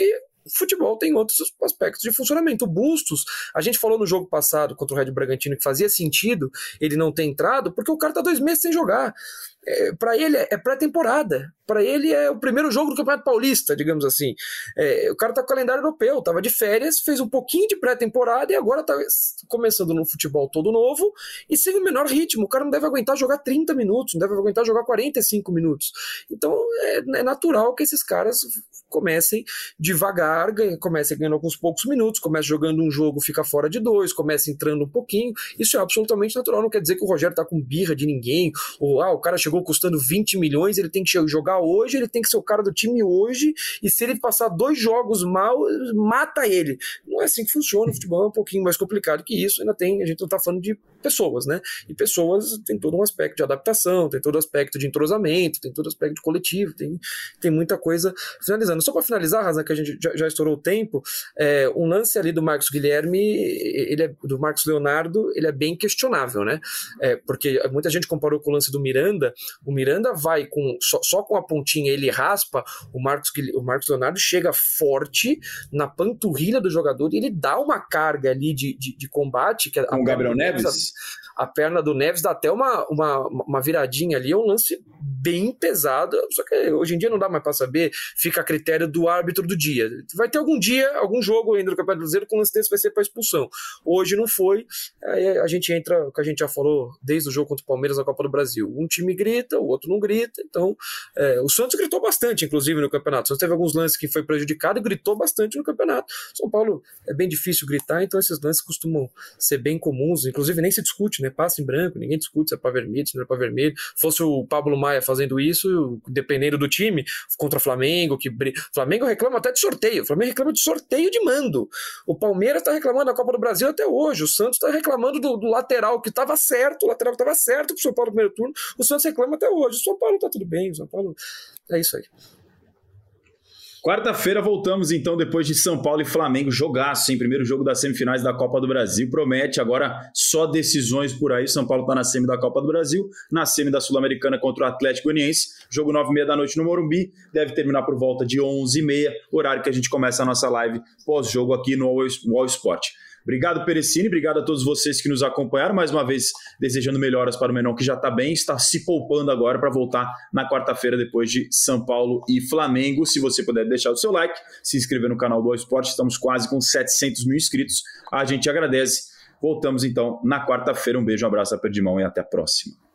o futebol tem outros aspectos de funcionamento. O Bustos, a gente falou no jogo passado contra o Red Bragantino que fazia sentido ele não ter entrado, porque o cara tá dois meses sem jogar. É, para ele é pré-temporada, para ele é o primeiro jogo do Campeonato Paulista, digamos assim. É, o cara tá com o calendário europeu, tava de férias, fez um pouquinho de pré-temporada e agora tá começando no futebol todo novo e sem o menor ritmo. O cara não deve aguentar jogar trinta minutos, não deve aguentar jogar quarenta e cinco minutos. Então é, é natural que esses caras comecem devagar, ganha, comecem ganhando alguns poucos minutos, comecem jogando um jogo, fica fora de dois, comecem entrando um pouquinho. Isso é absolutamente natural, não quer dizer que o Rogério tá com birra de ninguém, ou ah, o cara chegou custando vinte milhões, ele tem que jogar hoje, ele tem que ser o cara do time hoje, e se ele passar dois jogos mal, mata ele. Não é assim que funciona, o futebol é um pouquinho mais complicado que isso, ainda tem, a gente não tá falando de pessoas, né? E pessoas tem todo um aspecto de adaptação, tem todo um aspecto de entrosamento, tem todo um aspecto de coletivo, tem, tem muita coisa finalizando. Só para finalizar, Razan, que a gente já, já estourou o tempo, é, um lance ali do Marcos Guilherme, ele é, do Marcos Leonardo, ele é bem questionável, né? É, porque muita gente comparou com o lance do Miranda. O Miranda vai com só, só com a pontinha, ele raspa, o Marcos, o Marcos Leonardo chega forte na panturrilha do jogador e ele dá uma carga ali de, de, de combate. Que com o Gabriel Neves? A, a perna do Neves dá até uma, uma, uma viradinha ali, é um lance bem pesado, só que hoje em dia não dá mais para saber, fica a critério do árbitro do dia. Vai ter algum dia, algum jogo ainda do Campeonato Brasileiro com lance desse vai ser para expulsão. Hoje não foi, aí a gente entra, o que a gente já falou desde o jogo contra o Palmeiras na Copa do Brasil. Um time grita, o outro não grita, então é, o Santos gritou bastante, inclusive, no campeonato. O Santos teve alguns lances que foi prejudicado e gritou bastante no campeonato. São Paulo é bem difícil gritar, então esses lances costumam ser bem comuns, inclusive nem se discute, né? Passa em branco, ninguém discute se é para vermelho, se não é para vermelho. Fosse o Pablo Maia fazendo isso, dependendo do time, contra o Flamengo, que o Flamengo reclama até de sorteio, o Flamengo reclama de sorteio de mando. O Palmeiras está reclamando da Copa do Brasil até hoje, o Santos está reclamando do, do lateral que estava certo, o lateral que estava certo pro São Paulo no primeiro turno, o Santos reclama até hoje. O São Paulo tá tudo bem, o São Paulo é isso aí. Quarta-feira voltamos então depois de São Paulo e Flamengo, jogaço, hein? Primeiro jogo das semifinais da Copa do Brasil, promete agora só decisões por aí. São Paulo tá na semi da Copa do Brasil, na semi da Sul-Americana contra o Atlético Goianiense, jogo nove e meia da noite no Morumbi, deve terminar por volta de onze e meia, horário que a gente começa a nossa live pós-jogo aqui no All Sport. Obrigado, Perecini, obrigado a todos vocês que nos acompanharam, mais uma vez desejando melhoras para o Menon, que já está bem, está se poupando agora para voltar na quarta-feira depois de São Paulo e Flamengo. Se você puder deixar o seu like, se inscrever no canal do All Sport, estamos quase com setecentos mil inscritos, a gente agradece. Voltamos então na quarta-feira, um beijo, um abraço, aperto de mão e até a próxima.